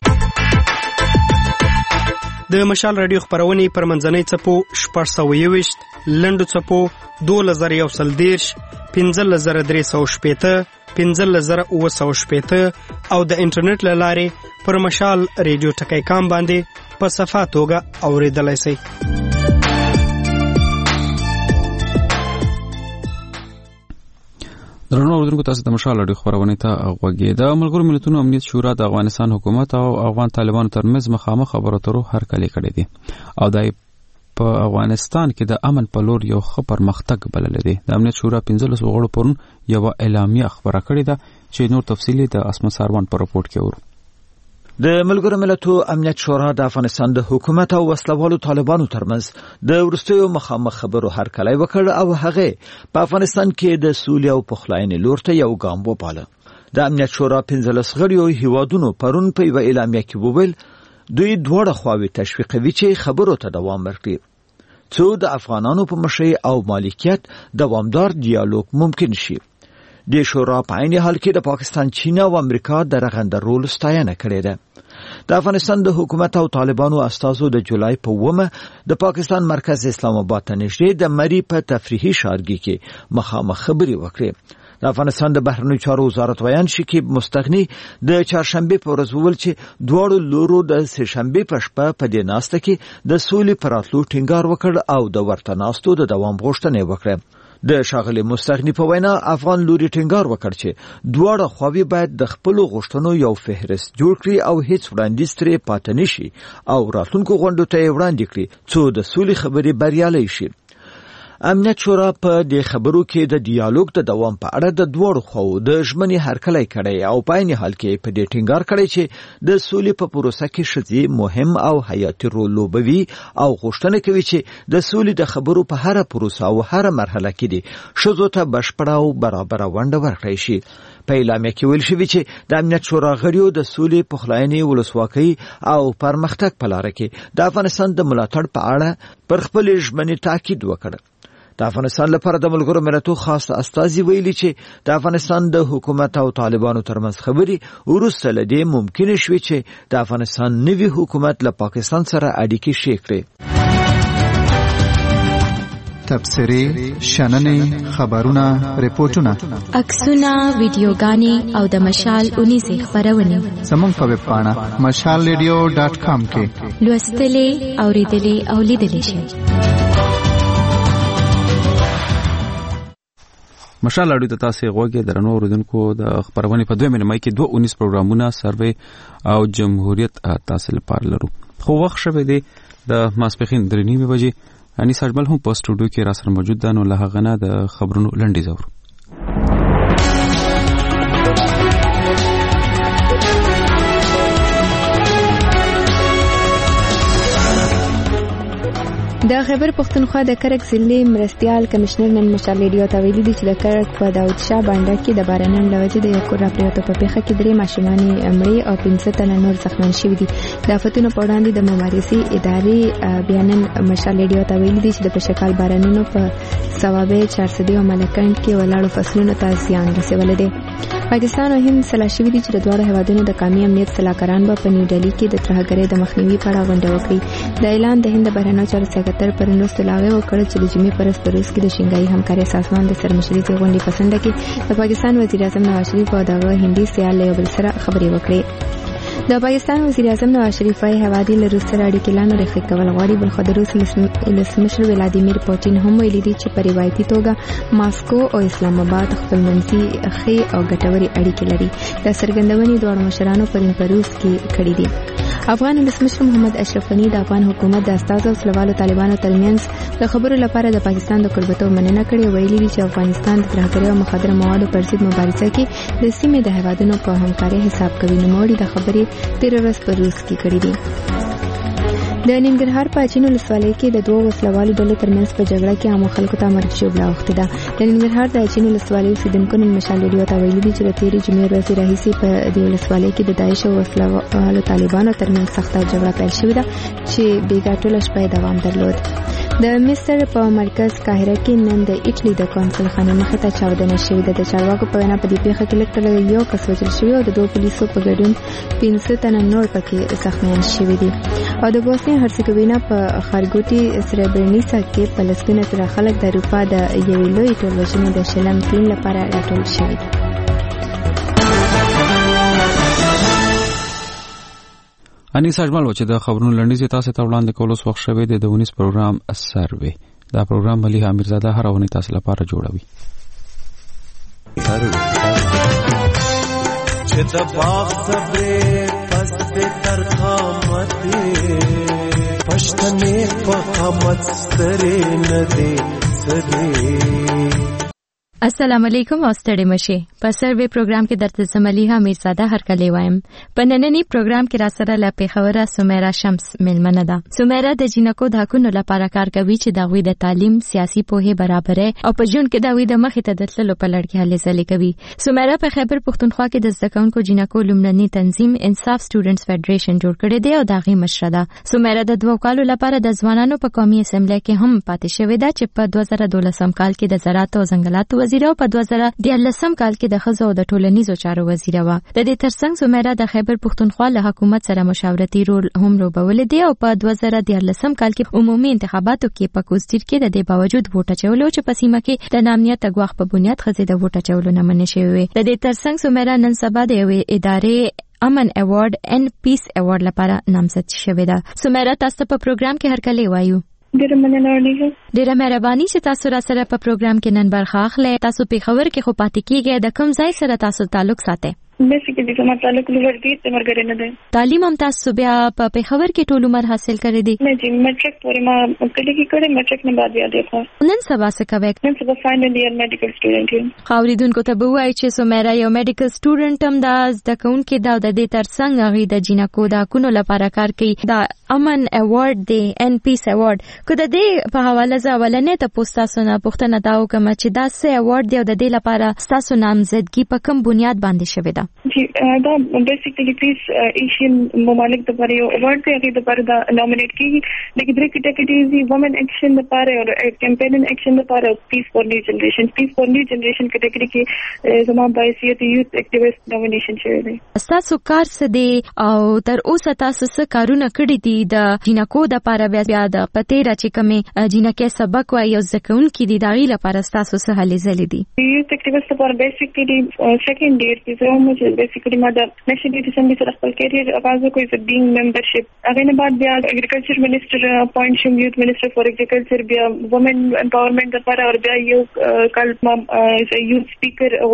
د مشال رادیو خبرونې پر منځنۍ څپو شپږ سوه یوویشت، لنډو څپو دولس زره یو سل دېرش، پنځلس زره درې سوه شپېته، پنځلس زره اووه سوه شپېته او د انټرنیټ له لارې پر مشال رادیو ټکی کام باندې په صفا توګه اورېدلی سئ. درنو اوریدونکو تاسو د مشال اړیکو خبرونه ته غوږی. د ملګرو ملتونو امنیت شورا د افغانستان حکومت او افغان طالبانو ترمنځ مخامخ خبرو اترو هرکلی کړی دي او د په افغانستان کې د امن په لور یو ښه پرمختګ بللی دی. د امنیت شورا پنځلس غړو پرون یوه اعلامیه خپره کړې ده چې نور تفصیل د اسمت ساروان په رپورټ کې ورو. د ملګرو ملتونو امنیت شورا د افغانستان د حکومت او وسلوالو طالبانو ترمنځ د وروستیو مخامخ خبرو هرکلی وکړ او هغه په افغانستان کې د سولې او پخلاینې لور ته یو ګام وباله. د امنیت شورا پنځلس غړیو هیوادونو پرون په یوه اعلامیه کې وویل دوی دواړه خواوې تشویقوي چې خبرو ته دوام ورکړي څو د افغانانو په مشرۍ او مالکیت دوامدار ډیالوګ ممکن شي. د شورا په عین حال کې د پاکستان، چین او امریکا د رغنده رول ستاینه کړې ده. د افغانستان د حکومت او طالبانو استازو د جولای په اوومه د پاکستان مرکز اسلام آباد ته نږدې د مری په تفریحي ښارګي کې مخامخ خبرې وکړې. د افغانستان د بهرنیو چارو وزارت ویان شکیب مستغنی د چهارشنبې په ورځ وویل چې دواړو لورو د سهشنبې په شپه په دې ناسته کې د سولې پر راتلو ټینګار وکړ او د ورته ناستو د دوام غوښتنه وکړه. د شاغلي مستغنی په وینا افغان لوري ټینګار وکړ چې دواړه خواوې باید د خپل غوښتنو یو فهرست جوړ کړي او هیڅ وړاندیز ترې پاتې نشي او راتلونکو غونډو ته یې وړاندې کړي څو د سولې خبرې بریالۍ شي. امنیت شورا په دې خبرو کې د ډیالوګ د دوام په اړه د دوړو خو د ژمنې هرکلی کړی او په عین حال کې په دې ټینګار کړی چې د سولې په پروسه کې ښځې مهم او حیاتي رول لوبوي او غوښتنه کوي چې د سولې د خبرو په هره پروسه او هره مرحله کې دي ښځو ته بشپړه او برابره ونډه ورکړی شي. په اعلامیه کې ویل شوی چې د امنیت شورا غړیو د سولې پخلاینې ولسواکۍ او پرمختګ په لار کې د افغانستان د ملاتړ په اړه پر خپل ژمنې تاکید وکړ. د افغانستان لپاره د ملګرو ملتونو خاص استازي ویلي چې د افغانستان د حکومت او طالبانو ترمنځ خبرې وروسته له دې ممکن شوې چې د افغانستان نوي حکومت له پاکستان سره اړیکې شې کړي. تبصرې، شننې، خبرونه، ریپورتونه، عکسونه، ویډیوګانې او د مشال اونیزې خبرونه زموږ په ویب پاڼه مشال ریډیو ډاټ کام کې لوستلې، اوریدلې او لیدلې شئ. مشال اړیو ته تاسو غوږی درنو اوریدونکو د خبرونه په دوه مې کې دوه اونیس پروګرامونه سروې او جمهوریت تاسو لپاره لرو. خو وخت شوه دی د ماسپخین درې نیمه بجې انیس اجمل هم په سټوډیو کې را سره موجود ده، نو له هغه نه د خبرونو لنډیز اورو. د خیبر پختونخوا د کرک ضلع مرستیال کمشنر نن مشال ریډیو ته ویلي دي چې د کرک په داود شاه بانډه کې د بارانونو له وجې د یو کور راپریوتو په پیښه کې درې ماشومانې مړې او پنځه تنه نور زخمیان شوي دي. د آفتونو په وړاندې د مبارزې ادارې بیا نن مشال ریډیو ته ویلي دي چې د پشکال بارانونو په ثوابه چارسدي او ملکند کې ولاړو فصلونو ته زیان رسولی دی. پاکستان او هند سلا شوي دي چې د دواړو هیوادونو د قومي امنیت سلاکاران به په نیو ډیلي کې د ترهګرۍ د مخنیوي په اړه غونډه وکړي. د اعلان د هند د بهرنیو چارو سکرټر پر نوستو لاغې وکړ چې د جمعې پر ورځ په روس کې د شنګایي همکارۍ سازمان د سرمشرۍ غونډې په څنډه کې د پاکستان وزیر اعظم نواز شریف او دغه هندي سیال له یو بل سره خبرې وکړې. د پاکستان وزیر اعظم نواز شریف وايي هوادي له روس سره اړیکې لا نورې ښې کول غواړي، بلخو د روس ولسمشر ولادیمیر پوټین هم ویلي دي چې په روایتي توګه ماسکو او اسلام آباد خپلمنځي ښې او ګټورې اړیکې لري. دا څرګندونې دواړو مشرانو پرون په روس کې کړې دي. افغان ولسمشر محمد اشرف غني د افغان حکومت د استازو او سلوالو طالبانو ترمنځ د خبرو لپاره د پاکستان د قربتو مننه کړې او ویلي دي چې افغانستان د ترهګرۍ او مخدره موادو پر ضد مبارزه کې د سیمې د هیوادونو په همکارۍ حساب کوي. نوموړي د خبرې تیر ورځ په روس کې کړې دي. د ننګرهار په اچین ولسوالۍ کې د دوه وسلوالو ډلو ترمنځ په جګړه کې عامه خلکو ته مرګ ژوبله اوښتې ده. د ننګرهار د اچین ولسوالۍ اوسېدونکو نن مشال ریډیو ته ویلي دي چې د تېرې جمعې ورځې راهیسې په دې ولسوالۍ کې د داعش او وسلوالو طالبانو ترمنځ سخته جګړه پیل شوې ده چې بېګا ټوله شپه یې دوام درلود. د مصر په مرکز قاهره کې نن د ایټلي د کونسل خانې مخې ته چاودنه شوې ده. د چارواکو په وینا په دې پیښه کې لږ تر یو کس وژل شوی او د دوه پولیسو په ګډون پنځه تنه نور پکې زخمیان شوي دي. او د بوسنیا هرڅګوینا په ښارګوټي سربرنیسا کې په لسګونه زره خلک د اروپا د یوې لویې ټولوژنې د شلم ټیم لپاره راټول شوي دي. انیس اجمل و چې د خبرونو لنډیز تاسو ته وړاندې کول اوس وخت شوی دی د ونیس پروګرام سروې. دا پروګرام ملي امیرزاده هر ونی تاسو لپاره جوړوي. چې د باغ صبرې پس دې تر قامتې پښتنې په قامت سترې نه دې سرې. السلام علیکم او ستړي مشه. په سروې پروګرام کې درته زملیها میرزاده هر کله وایم. په نننی پروګرام کې را سره لا پیښوره سمیرا شمس ملمنه ده. سمیرا د جنکو د حقونو لپاره کار کوي چې دغوی د تعلیم، سیاسي پوهه برابرې او په ژوند کې دغوی د مخې ته د تللو په لړ کې هلې ځلې کوي. سمیرا په خیبر پختونخوا کې د زده کوونکو جنکو لومړني تنظیم انصاف سټوډنټس فدریشن جوړ کړی دی او دغه مشره ده. سمیرا د دوه کالو لپاره د ځوانانو په قومي اسمبلی کې هم پاتې شوې ده چې په دوه زره دولسم کال کې د زراعت او ځنګلاتو وزیر او په دوه زره دیارلسم کال کې د ښځو او د ټولنیزو چارو وزیر و. د دې ترڅنګ سمیرا د خیبر پختونخوا له حکومت سره مشاورتي رول هم لوبولی دی او په دوه زره دیارلسم کال کې عمومي انتخاباتو کې په کوستیر کې د دې باوجود ووټ اچولو چې په سیمه کې د نامنیت ګواښ په بنیاد ښځې د ووټ اچولو نه منع شوې وې. د دې ترڅنګ سمیرا نن سبا د یوې ادارې امن ایوارډ ان پیس ایوارډ لپاره نامزد شوې ده. سمیرا تاسو په پروګرام کې هر کله وایو. ډیره مننه ورنیږه. ډیره مهرباني چې تاسو را سره په پروګرام کې نن برخه اخلئ. تاسو په خبر کې خو پاتې کیږئ. د کوم ځای سره تاسو تعلق ساتئ؟ بیسیکلی زما تعلق لوړ ته مرګره نه دی. تعلیم هم تاسو بیا په پیښور کې ټول عمر حاصل کړی دی؟ نه جی میټریک پورې ما کلی کې کړی، میټریک نه بعد بیا دی. نن سبا څه کوي؟ نن سبا فائنل ایئر میډیکل سټوډنټ یم. خاوریدونکو ته به وایي چې سمیرا یو میډیکل سټوډنټ هم دا زده کوونکې دا د دې ترڅنګ هغې د جینکو د حقونو لپاره کار کوي. دا امن ایوارډ دی، ان پیس ایوارډ. که د دې په حواله زه اولنې تاسو تاسو نه پوښتنه دا وکړم چې دا څه ایوارډ دی او د دې لپاره ستاسو نامزدګي په کوم بنیاد باندې شوې ده؟ جی دا بیسیکلی پیس ایشین ممالک د لپاره یو ایوارډ دی، هغې لپاره دا نامینیټ کېږي. د درې کټګریز دي، وومن ایکشن لپاره او کیمپینن ایکشن لپاره، پیس فور نیو جنریشن. پیس فور نیو جنریشن کټګري کې زما بایسیت یوث اکټیویسټ نامینیشن شوی دی. ستاسو کار څه دی او تر اوسه تاسو څه کارونه کړي دي د جینکو د لپاره؟ بیا د پتیرا چې کومې جینکې سبق وایي او زده کوونکي دي د هغې لپاره ستاسو څه هلې ځلې دي؟ یوث اکټیویسټ لپاره بیسیکلی سیکنډ ایئر کې زه هم چې بیسیکلی ما د نیشنل یوث اسمبلی سره خپل کیریئر آغاز وکړ از بینګ ممبرشپ. هغې نه بعد بیا اګریکلچر منسټر اپوینټ شوم، یوث منسټر فار اګریکلچر، بیا وومن امپاورمنټ لپاره، او بیا یو کال ما یوث سپیکر او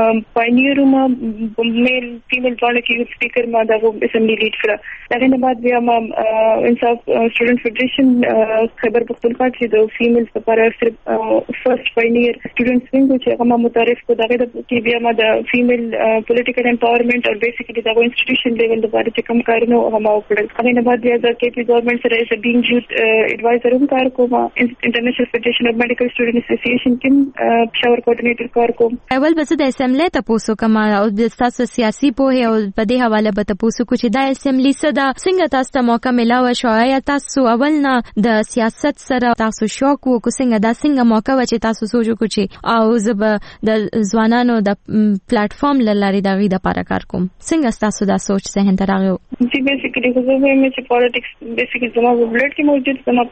پاینیر ما میل فیمیل دواړه کې یوث سپیکر ما د اسمبلی لیډ کړه. هغې نه بعد بیا ما انصاف سټوډنټ فیډریشن خیبر پختونخوا چې د فیمیلز لپاره صرف فرست پاینیر سټوډنټس وینګ چې هغه ما متعارف کړو. دغه د کې بیا ما د فیمیل پولیټیکل امپاورمنٹ او بیسیکلی دغه انسټیټیوشن لیول لپاره چې کوم کارونه هغه ما وکړل. هغې نه بعد بیا د کې پی ګورنمنټ سره ایز ا بینګ یوث ایډوایزر هم کار کوم. انټرنیشنل فیډریشن اف میډیکل سټوډنټ اسوسییشن کې پېښور کوارډینیټر کار کوم. اول به زه د اسمبلی تاسو کوم او د تاسو سیاسي پوهه او په دې حواله به تاسو کو چې د اسمبلی څه ده، څنګه تاسو ته موقع ملاوه شو؟ آیا تاسو اول نه د سیاست سره تاسو شوق وو؟ کو څنګه دا څنګه موقع و چې تاسو سوچو کو چې او زه به د ځوانانو د پلیټ فارم لاري دغه د لپاره کار کوم؟ څنګه تاسو دا سوچ ذهن ته راغی؟ جی بیسیکلی خو زه وایم چې پالیټکس بیسیکلی زما په بلډ کې موجود، زما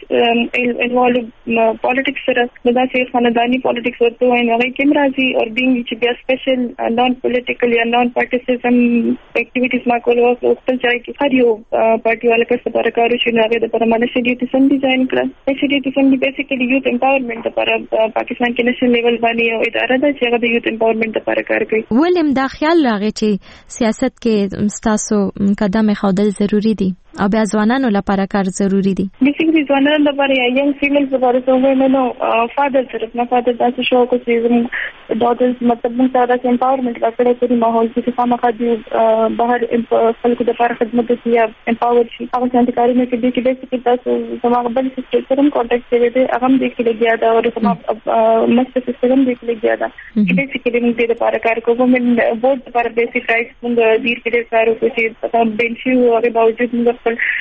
پیرنټس انوالو پالیټکس سره دا چې خاندانی پالیټکس ورته وایي هغه کې راځي او بینګ چې بیا سپیشل نان پولیټیکل یا نان پارټیسیزم اکټیویټیز ما کول او خپل ځای کې هر یو پارټي والا کس لپاره کار وشي. نو هغه د لپاره ما نشي ډیټ سم ډیزاین کړل. نشي ډیټ سم بیسیکلی یوث امپاورمنٹ لپاره پاکستان کې نشنل لیول باندې یو اداره ده چې هغه د یوث امپاورمنٹ لپاره کار کوي. ولیم دا خیال راغی چې سیاست کې تاسو قدم خودل ضروری دي او بیا ځوانانو لپاره کار ضروری دي؟ بیسیکلی ځوانانو لپاره یا ینګ فیمیلز لپاره څه وایي نو فادر طرف نه فادر تاسو شو کو چې زموږ ډاټرز مطلب موږ ته د امپاورمنٹ لپاره په ماحول کې خامخا دي بهر خلکو لپاره خدمت کوي یا امپاور شي. هغه څنګه کارونه کوي چې بیسیکلی تاسو زموږ بل سیستم سره کانټیکټ کوي دي هغه دې کې لګیا دا او زموږ مست سیستم دې کې لګیا دا چې بیسیکلی موږ دې لپاره کار کوو. من بورډ لپاره بیسیک رائټس موږ دې کې کار کوو چې په بنچي او هغه باوجود موږ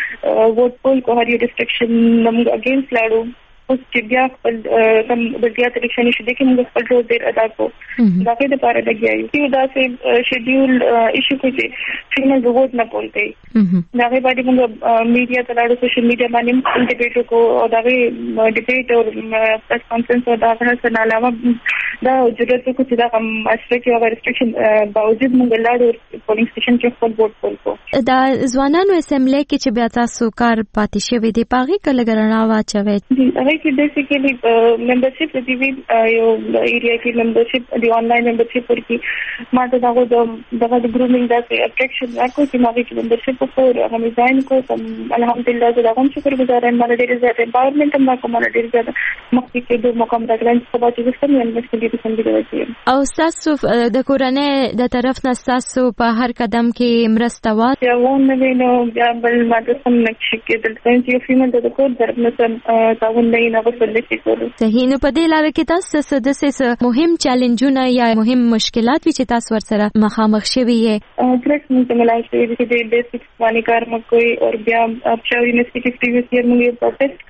ووټ پول کو هر یو ډسټرکشن موږ اگینست لاړو. اوس چې بیا خپل کوم د زیات الیکشن شي د کوم خپل رول ډیر ادا کو دا کې د پاره لګیایو چې دا سه شیډیول ایشو کوي فیمل ووټ نه پول کوي. دا غي باندې موږ میډیا ته لاړو، سوشل میډیا باندې موږ ډیبیټ کو او دا غي ډیبیټ او پریس کانفرنس او دا غره نه علاوه دا ضرورت کو چې دا کوم ماشره کې او ریسټریکشن باوجود موږ لاړو پولینګ سټیشن کې خپل ووټ پول کو. دا ځوانانو اسمبلی کې چې بیا تاسو کار پاتې شوی دی پاغي کله ګرنا واچوي؟ هغه کې بیسیکلی ممبرشپ د دې یو ایریا کې ممبرشپ د آنلاین ممبرشپ ورکی ما ته دغه دغه د ګرومینګ د اټریکشن راکو چې ما کې ممبرشپ په هغه ډیزاین کو الحمدلله زه دغه شکر گزار یم. مله ډیر زیات امپاورمنټ ما کوم ډیر زیات مخکې کې د مقام راغلم چې په دې سم یو مسلې د سم دی. او تاسو د کورنۍ د طرف نه تاسو په هر قدم کې مرسته وا یا ونه وینو بیا بل ما د سم نقش کې د څنګه یو فیمل د کور طرف نه سم تاون نه نه صحیح. نو په دې لاره کې تاسو څه د څه مهم چیلنجونه یا مهم مشکلات وي چې تاسو ورسره مخامخ شوي یې؟ ډیرکټ موږ ملای شوی چې د بیسیکس باندې کار مکوي او بیا پېښور یونیورسيټي کې پریویس ایئر موږ پروټیسټ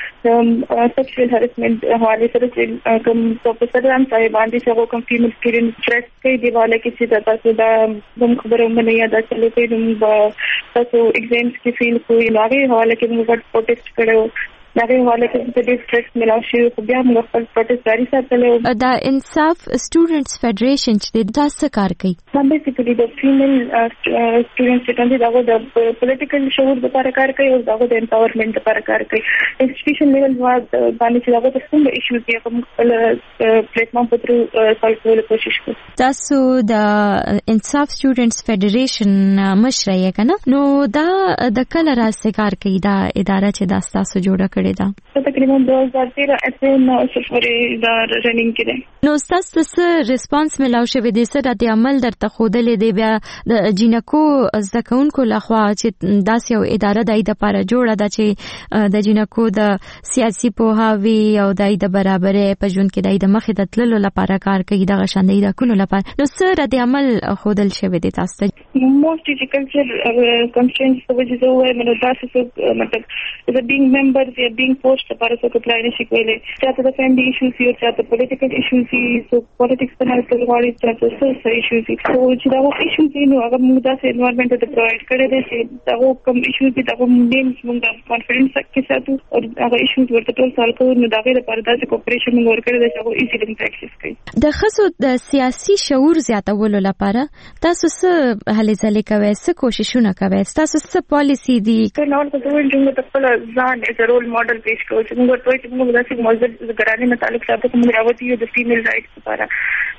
کړو سیکشوال هراسمنت حواله سره چې کوم پروفیسر هم صاحبان دي چې کوم فیمیل سټوډنټ سټریس کوي دیواله کې چې تاسو دا کوم خبره مونږ نه یاد چلو کوي نو تاسو ایگزامز کې فیل کوي نو هغه حواله کې موږ پروټیسټ کړو. دغه حواله کې د ډیسټریکټ ملاو شي خو بیا موږ خپل پروټیست جاری ساتلو. دا انصاف سټوډنټس فدریشن چې دا څه کار کوي؟ دا بیسیکلی د فیمیل سټوډنټس چې دغه د پولیټیکل شعور لپاره کار کوي او دغه د امپاورمنت لپاره کار کوي. انسټیټیوشن لیول باندې چې دغه د کوم ایشوز دی کوم خپل پلیټفارم په تر سالو کولو کوشش کوي. تاسو د انصاف سټوډنټس فدریشن مشر یې کنه، نو دا د کله راځي کار کوي دا اداره چې دا تاسو جوړه کړې ده؟ تقریبا دوه هزار تیرہ اپریل نو سفرې دا رننګ کړي. نو تاسو څه ریسپانس ملاو شوی دی؟ سره د عمل درته خودلې دی بیا د جینکو زکونکو لخوا چې داس یو اداره د ایده لپاره جوړه ده چې د جینکو د سیاسي پوهاوی او د ایده برابرې په ژوند کې د ایده مخې د تللو لپاره کار کوي دغه شان د ایده کونو لپاره. نو سره د عمل خودل شوی دی تاسو ته؟ موست کلچر کنسټرینټس په وجه زه وایم نو تاسو څه مطلب د بینګ ممبرز یا بینګ پوسټ لپاره څه اپلای نشي کولای. چاته د فیملی ایشوز یو چاته پولیټیکل ایشوز یو پولیټکس په اړه څه غواړي چاته څه ایشوز یو چې دا ایشوز نو هغه موږ داسې انوایرنمنت ته پرووایډ کړی دی چې دا کوم ایشوز دي دا نیمز موږ د کانفرنس کې ساتو او هغه ایشوز ورته ټول سال کوو نو دا غیر لپاره داسې کوپریشن موږ ورکړی دی چې هغه ایزیلی پریکټیس کوي. د خصو د سیاسي شعور زیاتولو لپاره تاسو څه هلې ځلې کوئ، څه کوششونه کوئ، تاسو څه پالیسی دي؟ کنه ته دوی موږ ته خپل ځان ایز ا رول ماډل پیش کوو چې موږ ټول چې موږ داسې موضوع ګرانې متعلق ساتو کوم راوتی یو د فیمیل رائټس لپاره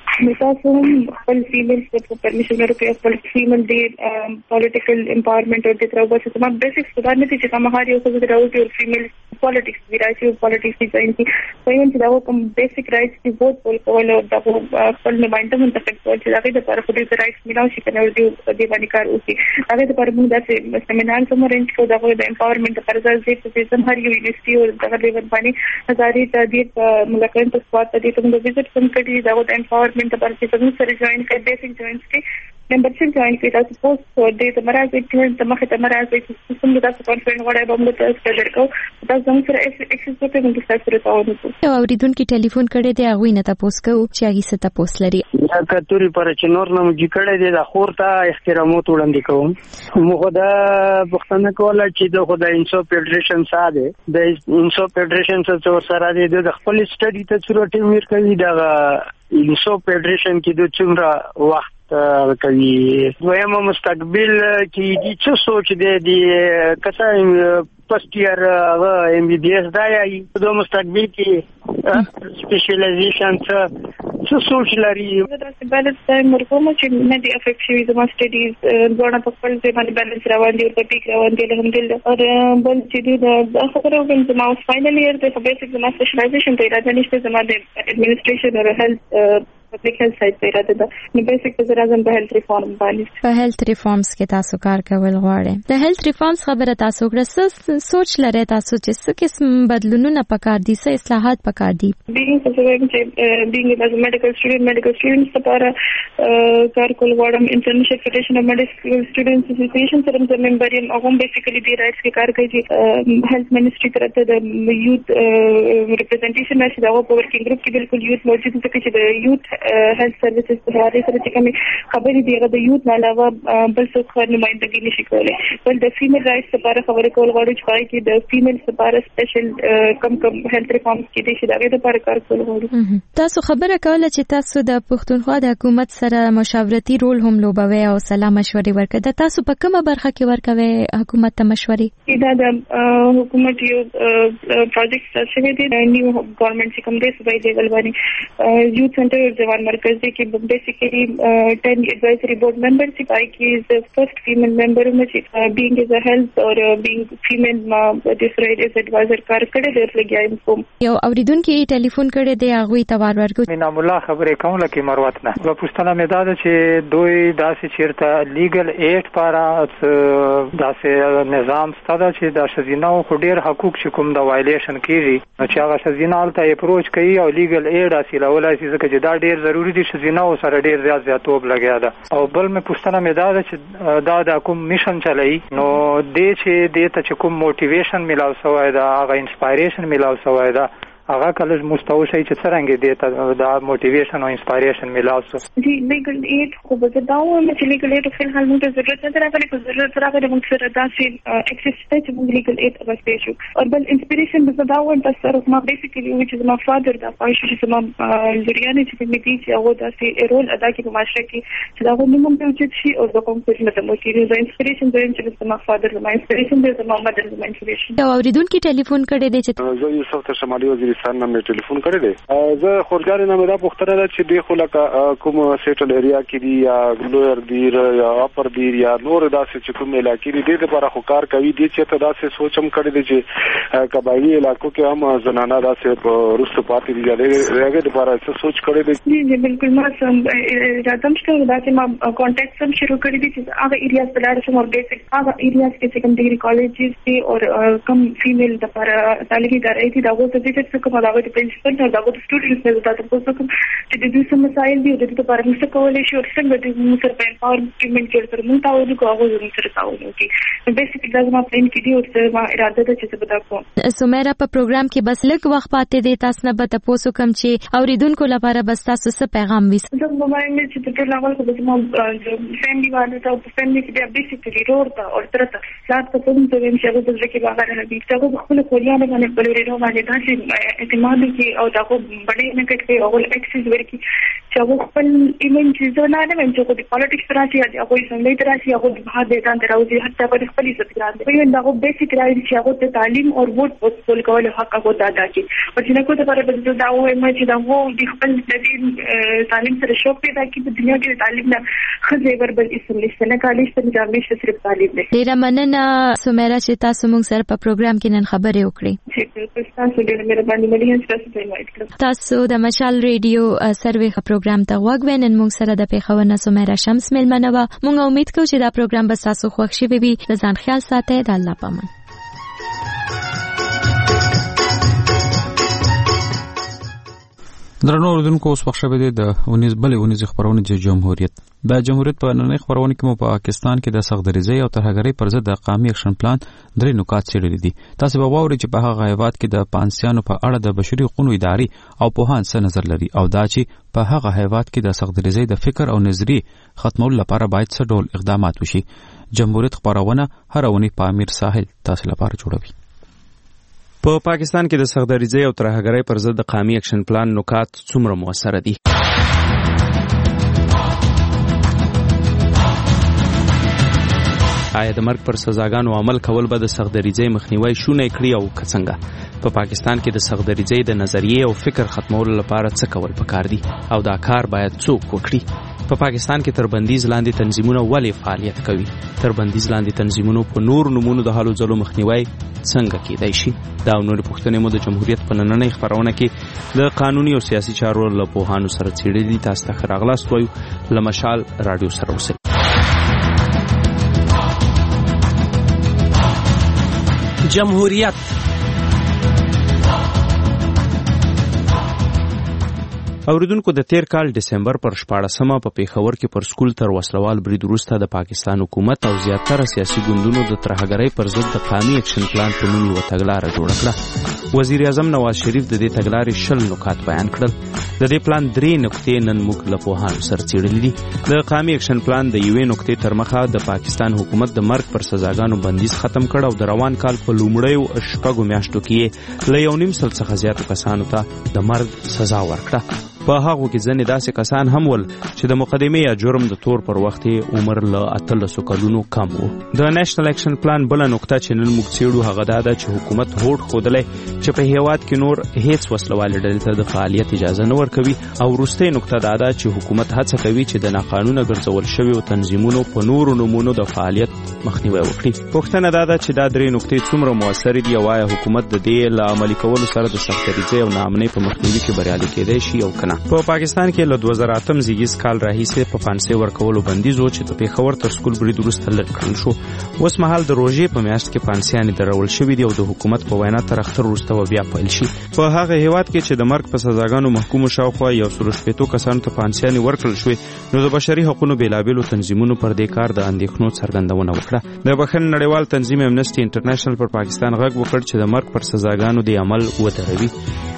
تاسو خپل فیمیل په پرمیشن ورکړئ خپل فیمیل دی پولیټیکل امپاورمنت او د ترو بس تمام بیسکس خدای نه چې کوم هر یو څه راوتی او فیمیل پولیټکس دی راځي او پولیټکس دی ځین په یوه چې دا کوم بیسیک رائټس دی ووټ ول کول او د خپل نمائنده منتخب کول چې هغه د لپاره خو د رائټس ملاو شي کنه ورته دی باندې کار وکړي. هغه د لپاره موږ داسې سیمینار کوم رنټ کو دا د امپاورمنت لپاره ځکه چې زم هر یو یونیورسيټي او دغه لیول باندې هزاري تدریس ملاقات په سپورت د دې کوم د وزټ کوم کړي دا د امپاورمنت لپاره چې څنګه سره جوائن کړي بیسیک جوائنټ کې membership join کړي تاسو پوسټ ور دې ته مراد کې ته مخه ته مراد کې څنګه تاسو کانفرنس وړای به موږ ته ستړي کوو تاسو څنګه سره ایکسس په موږ تاسو سره تاوان یو اوریدونکو ټلیفون کړي دی هغه نه تاسو کو چې هغه ست تاسو لري دا کتوري پر چې نور نه موږ کړي دی د خور ته احترامات وړاندې کوم موږ دا پښتنه کوله چې د خدای انصاف فدریشن ساده د انصاف فدریشن سره سره د خپل سټډي ته څورټي میر کوي دا انصاف فدریشن کې د څومره وخت کوي دویم مستقبل کې دي څه سوچ دی دی کسا فرست ایئر ام بی بی ایس دا یي د مستقبل کې سپیشلایزیشن څه څه سوچ لري دا بیلنس ټایم ورکوم چې نه دی افیکټ شي زما سټډیز ځوانه په خپل ځای باندې بیلنس روان دي او په ټیک روان دي الحمدلله او بل چې دا خبره وکړم چې ما فائنل ایئر د بیسیک زما سپیشلایزیشن ته راځي نشته زما د اډمنستریشن او هیلث پبلک هیلث سایت ته راځي دا نو بیسیک په راځم په هیلث ریفارم باندې په هیلث ریفارمز کې تاسو کار کول غواړئ د هیلث ریفارمز خبره تاسو کړه سوچ لرئ تاسو چې څه قسم بدلونونه پکار دي څه اصلاحات پکار دي بینګ چې بینګ از میډیکل سټوډنټ میډیکل سټوډنټس لپاره کار کول غواړم انټرنیشنل فدریشن اف میډیکل سټوډنټس اسوسییشن سره د ممبر یم هغه بیسیکلی دی رائټس کې کار کوي چې هیلث منسټری طرفه د یوت ریپرزنټیشن نشي دا په ورکینګ ګروپ کې بالکل یوت موجود دي چې د یوت هیلث سروسز په اړه سره چې کومې خبرې دی هغه د یوت نه علاوه بل څه خبر نمائندګي نشي کولای بل د فیمیل رائټس لپاره خبرې کول غواړي چې پای کې د فیمیل لپاره سپیشل کم کم هیلث ریفارمز کې دي چې دا لپاره کار کول غواړي تاسو خبره کوله چې تاسو د پښتونخوا د حکومت سره مشاورتي رول هم لوبوي او سلام مشورې ورکړه تاسو په کومه برخه کې ورکوي حکومت ته مشورې دا د حکومت یو پروجیکټ شوی دی نیو ګورنمنت چې کوم دی صوبایي لیول باندې یوت سنټر ځوان مرکز دی کې بیسیکلی ټن ایڈوایزری بورډ ممبر چې پای کې از فرست فیمیل ممبر چې بینګ از ا هیلث او بینګ فیمیل ما د فرایډ از ایڈوایزر کار کړی دی لګیایم کوم یو اوریدونکو ټلیفون کړی دی هغه ته وار ورکو نام الله خبرې کوم لکه مروت نه په پښتنه مې دا چې دوی داسې چیرته لیګل ایډ لپاره داسې نظام ستاده چې د شزینو خو ډیر حقوق چې کوم د وایلیشن کیږي چې هغه شزینال ته اپروچ کوي او لیګل ایډ حاصلولای شي ځکه چې دا ډیر ضروری دي شزینو سره ډیر زیات زیاتوب لګیا ده او بل مې پښتنه مې دا چې دا د کوم میشن چلای نو دې چې دې ته چې کوم موټیویشن ملاو شوی دا هغه انسپایریشن ملاو شوی دا هغه کله مستوي شي چې څنګه دی ته دا موټیویشن او انسپایریشن ملاو شو. جی لیګل ایډ خو به دا و چې لیګل ایډ په حال موږ ته ضرورت نه راغلی، خو ضرورت راغلی موږ سره داسې اکسس ته چې موږ لیګل ایډ اغوستی شو. او بل انسپیریشن به دا و چې سره ما بیسیکلی وچ از ما فادر دا پایښ چې ما لریانه چې په میټي چې هغه داسې رول ادا کوي په معاشره کې چې دا غو موږ ته وچت شي او د کوم څه نه مو چې د انسپیریشن د چې ما فادر ما انسپیریشن د ما مدر د انسپیریشن. دا اوریدونکو ټلیفون کړي دي چې زه یوسف ته شمالي وزیرستان نه مې ټلیفون کړی دی. زه خورجان نه مې دا پوښتنه ده چې دی خو لکه کوم سیټل ایریا کې دی یا لویر دی یا اپر دی یا نور داسې چې کوم علاقې دي د لپاره خو کار کوي دي چې ته داسې سوچم کړی دی چې قبایلی علاقو کې هم زنانه داسې په روسو پاتې دي هغه لپاره څه سوچ کړی دی؟ جی بالکل ما سم راځم چې دا چې ما کانټیکټ سم شروع کړی دي چې هغه ایریاز په لاره چې مور بیسیک هغه ایریاز کې چې کوم ډیګري کالجز دي او کم فیمیل لپاره تعلیمي ادارې دي دا وو ته چې کوم هغه د پرنسپل او دا وو د سټوډنټس نه دا تاسو کوم چې د دې سم مسایل دي د دې لپاره موږ کولای شو چې څنګه د موږ سره په امپاورمنت کې سره موږ تاسو کو هغه موږ سره تاسو کې بیسیکلی دا ما پلان کې دی او سره ما اراده ده چې څه بتا کوم. سمیرا په پروګرام کې بس لږ وخت پاتې دی، تاسو نه به تاسو کوم چې اوریدونکو لپاره بس تاسو څه پیغام وي؟ زه به وایم چې په ټول اول کې به ما فیملی باندې ته په فیملی کې بیسیکلی رور ته او تر ته سات ته کوم څه ویم چې هغه د ځکه باغ راځي چې هغه خپل کولیان باندې په لوري روانه دي چې اعتماد کې او دا کو بډې نه کټي او اکسس ورکی چې هغه خپل ایمن چې زونه نه ویم چې د پالیټکس راشي یا هغه څنګه تراشي هغه د بهر د ځان دراوځي حتی په خپل ست ګران دی دا هغه بیسیک رائټ چې هغه د تعلیم او ووټ پوسټول کول حق هغه ادا کوي او چې نه کوته پر د دا وایم چې دا وو د خپل د تعلیم سره شوق پیدا کوي په دنیا کې تعلیم نه خزه وربل اسم لسنه کالج ته جامې صرف تعلیم دی. ډیره مننه سمیرا چې تاسو موږ سره په پروګرام کې نن خبرې وکړې. تاسو ډیره مهرباني ملي تاسو ته انوایټ کړم. تاسو د مشال ریډیو سروي پروګرام ته وګورئ. نن موږ سره د پیښور نه سمیرا شمس ملمنه و. موږ امید کوو چې دا پروګرام به تاسو خوښ شي وي. ځان خیال ساتئ. د الله پامان. درنو اوریدونکو اوس وخت شوه د اونیز بلې اونیز خبرونه د جمهوریت د جمهوریت په نننۍ خبرونه کې مو په پاکستان کې د سختدریزۍ او ترهګرۍ پر ضد د قومي اکشن پلان درې نکات څېړلي دي. تاسو به واورئ چې په هغه هیواد کې د پانسیانو په اړه د بشري حقوقو ادارې او پوهان څه نظر لري او دا چې په هغه هیواد کې د سختدریزۍ د فکر او نظریې ختمولو لپاره باید څه ډول اقدامات وشي. جمهوریت خبرونه هر اونۍ په امیر ساحل تاسو لپاره جوړوي. په پا پاکستان کې د سختدریزۍ او ترهګرۍ پر ضد د قومي اکشن پلان نکات څومره موثره دي؟ آیا د مرګ پر سزاګانو عمل کول به د سختدریزۍ مخنیوی شونی کړي او که څنګه؟ په پاکستان کې د سختدریزۍ د نظریې او فکر ختمولو لپاره څه کول پکار دي او دا کار باید څوک وکړي؟ په پاکستان کې تر بندیز لاندې تنظیمونه ولې فعالیت کوي؟ تر بندیز لاندې تنظیمونو په نور نمونو د هلو ځلو مخنیوی څنګه کېدای شي؟ دا او نورې پوښتنې مو د جمهوریت په نننۍ خپرونه کې د قانوني او سیاسي چارو له پوهانو سره څېړلي. تاسو ته ښه راغلاست وایو. له مشال راډیو سره اوسئ. جمهوریت اوریدونکو د تیر کال ډسمبر پر شپاړسمه په پیښور کې پر سکول تر وسلوال برید وروسته د پاکستان حکومت او زیاتره سیاسي ګوندونو د ترهګرۍ پر ضد د قومي اکشن پلان په نوم یوه تګلاره جوړه کړه. وزیر اعظم نواز شریف د دې تګلارې شل نکات بیان کړل. د دې پلان درې نقطې نن موږ له پوهانو سره څېړلي دي. د قومي اکشن پلان د یوې نقطې تر مخه د پاکستان حکومت د مرګ پر سزاګانو بندیز ختم کړ او د روان کال په لومړیو شپږو میاشتو کې له یو نیم سل څخه زیاتو کسانو ته د مرګ سزا ورکړه. په هغو کې ځینې داسې کسان هم ول چې د مقدمې یا جرم د تور پر وخت یې عمر له اتلسو کلونو کم و. د نیشنل اکشن پلان بله نقطه چې نن موږ څېړو هغه دا ده چې حکومت هوډ ښودلی چې په هېواد کې نور هیڅ وسلوالې ډلې ته د فعالیت اجازه نه ورکوي او وروستۍ نقطه دا ده چې حکومت هڅه کوي چې د ناقانونه ګرځول شویو تنظیمونو په نورو نومونو د فعالیت مخنیوی وکړي. پوښتنه دا ده چې دا درې نقطې څومره موثرې دي او آیا حکومت د دې له عملي کولو سره د سختدریزۍ او ناامنۍ په مخنیوي کې بریالی کېدای شي او که نه؟ په پاکستان کې له دوه زره اتم زیږیز کال راهیسې په پانسۍ ورکولو بندیز و چې د پیښور تر سکول برید وروسته لږ کړل شو. اوس مهال د روژې په میاشت کې پانسیانې درول شوي دي او د حکومت په وینا تر اختر وروسته به بیا پیل شي. په هغه هیواد کې چې د مرګ په سزاګانو محکومو شاوخوا یو سلو شپېتو کسانو ته پانسیانې ورکړل شوې نو د بشري حقونو بېلابېلو تنظیمونو پر دې کار د اندېښنو څرګندونه وکړه. د بخښنې نړیوال تنظیم امنسټي انټرنیشنل پر پاکستان غږ وکړ چې د مرګ پر سزاګانو د عمل ودروي.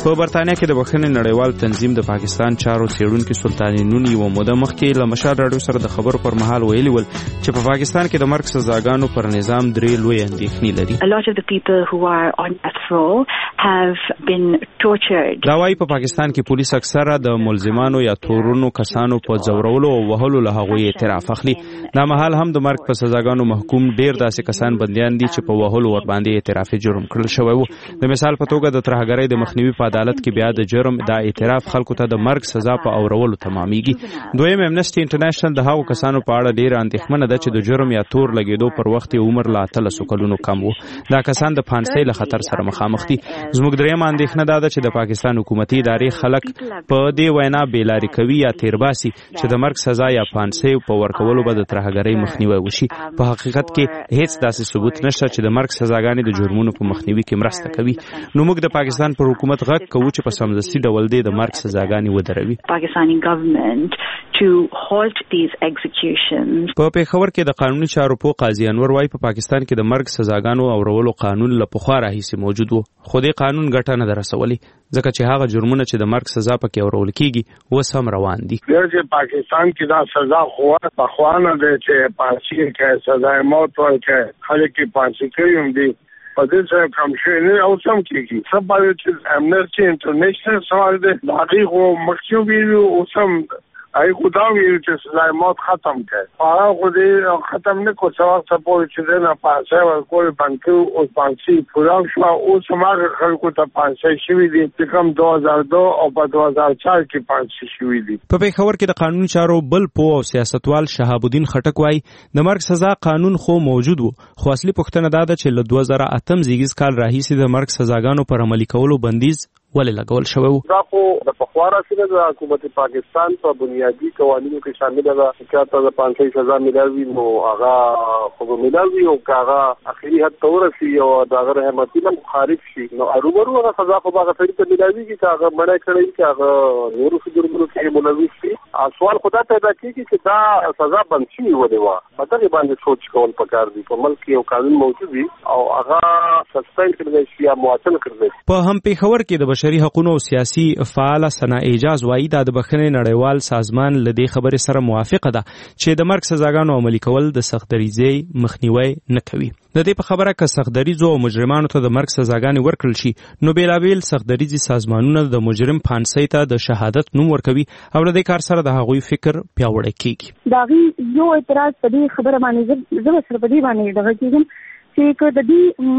په برتانیا کې د بخښنې نړیوال تنظیم د پاکستان چارو څېړونکي سلطاني نون یو موده مخکې له مشال راډیو سره د خبرو پر مهال ویلي ول چې په پاکستان کې د مرګ سزاګانو پر نظام درې لوی اندېښنې لري. A lot of the people who are on patrol have been tortured. دا وايي په پاکستان کې پولیس اکثره د ملزمانو یا تورونو کسانو په ځورولو او وهلو له هغوی اعتراف اخلي. دا مهال هم د مرګ په سزاګانو محکوم ډیر داسې کسان بنديان دي چې په وهلو ور باندې اعتراف جرم کړل شوی وو. د مثال په توګه د ترهګرۍ د مخنیوي په عدالت کې بیا د جرم دا اعتراف خلکو ته د مرګ سزا په اورولو تمامېږي. دویم امنسټي انټرنیشنل د هغو کسانو په اړه ډیر اندېښمنه ده چې د جرم یا تور لګیدو پر وخت عمر لا اتلسو کلونو کم وو. دا کسان د پانسۍ له خطر سره مخامخ دي. زموږ درېیمه اندېښنه دا ده چې د پاکستان حکومتي ادارې خلک په دې وینا بېلارې کوي یا تیرباسي چې د مرګ سزا یا پانسۍ په ورکولو به د ترهګرۍ مخنیوی وشي. په حقیقت کې هیڅ داسې ثبوت نشته چې د مرګ سزاګانې د جرمونو په مخنیوي کې مرسته کوي. نو موږ د پاکستان پر حکومت غږ کوو چې په سمدستي ډول دې د مرګ سزاګانې ودروي. Pakistani government to halt these executions. په پیښور کې د قانوني چارو پوه قاضي انور وايي په پاکستان کې د مرګ سزاګانو اورولو قانون له پخوا راهیسې موجود وو، خو دې قانون ګټه نه درسولې ځکه چې هغه جرمونه چې د مرګ سزا پکې اورول کیږي اوس هم روان دي. چې پاکستان کې دا سزا خو په خوانه ده چې پانسي کې سزا موت ورکړي، خلک کې پانسي کوي هم دي په دې سره کم شي نه او سم کیږي. سبا چې امنسټي انټرنیشنل سوال ده د حقیقت مخکې ویلو او سم ای خدا ویل چې سزا موت ختم کړي. هغه خو دې ختم نه کو څو وخت پورې چې نه پاسه ورکول پنځه او پانسي پورا شو او سماغه خلکو ته پانسي شوی دي چې کوم دوه هزار دوه او په دوه هزار چار کې پانسي شوی دي. په پیښور کې د قانوني چارو بل پوه او سیاستوال شهاب الدین خټک وايي د مرګ سزا قانون خو موجود وو، خو اصلي پوښتنه دا ده چې له دوه زره اتم زیږیز کال راهیسې د مرګ سزاګانو پر عملي کولو بندیز ولې لګول شوی وو. دا خو د پخواره سره د حکومت پاکستان په بنیادی قوانینو کې شامل ده چې تاسو د پانسۍ سزا ملوي نو هغه خو ملوي او هغه اخري حد تور شي او دا غیر رحمتي نه مخالف شي نو اروبرو هغه سزا خو هغه طریقې ملوي چې هغه منع کړی چې هغه نورو جرمونو کې ملوي شي. سوال خدا پیدا کیږي چې دا سزا بند شي ولې وا په دې باندې سوچ کول پکار دي. په ملک یو قانون موجود دی او هغه سسپند کړل شي یا معطل کړل. په هم پیښور کې د بشري حقوقو او سیاسي فعال سنا اعجاز وايي د بخښنې نړیوال سازمان له دې خبرې سره موافقه ده چې د مرګ سزاګانو عملي کول د سختدریزۍ مخنیوی نه کوي. د دې په خبره که سختدریزو او مجرمانو ته د مرګ سزاګانې ورکړل شي نو بیلابیل سختدریزي سازمانونه د مجرم پانسۍ ته د شهادت نوم ورکوي او له دې کار سره د هغوی فکر پیاوړی کیږي. دا غي یو اعتراض په دې خبره باندې زه سره په دې باندې دغه کېږم چې که د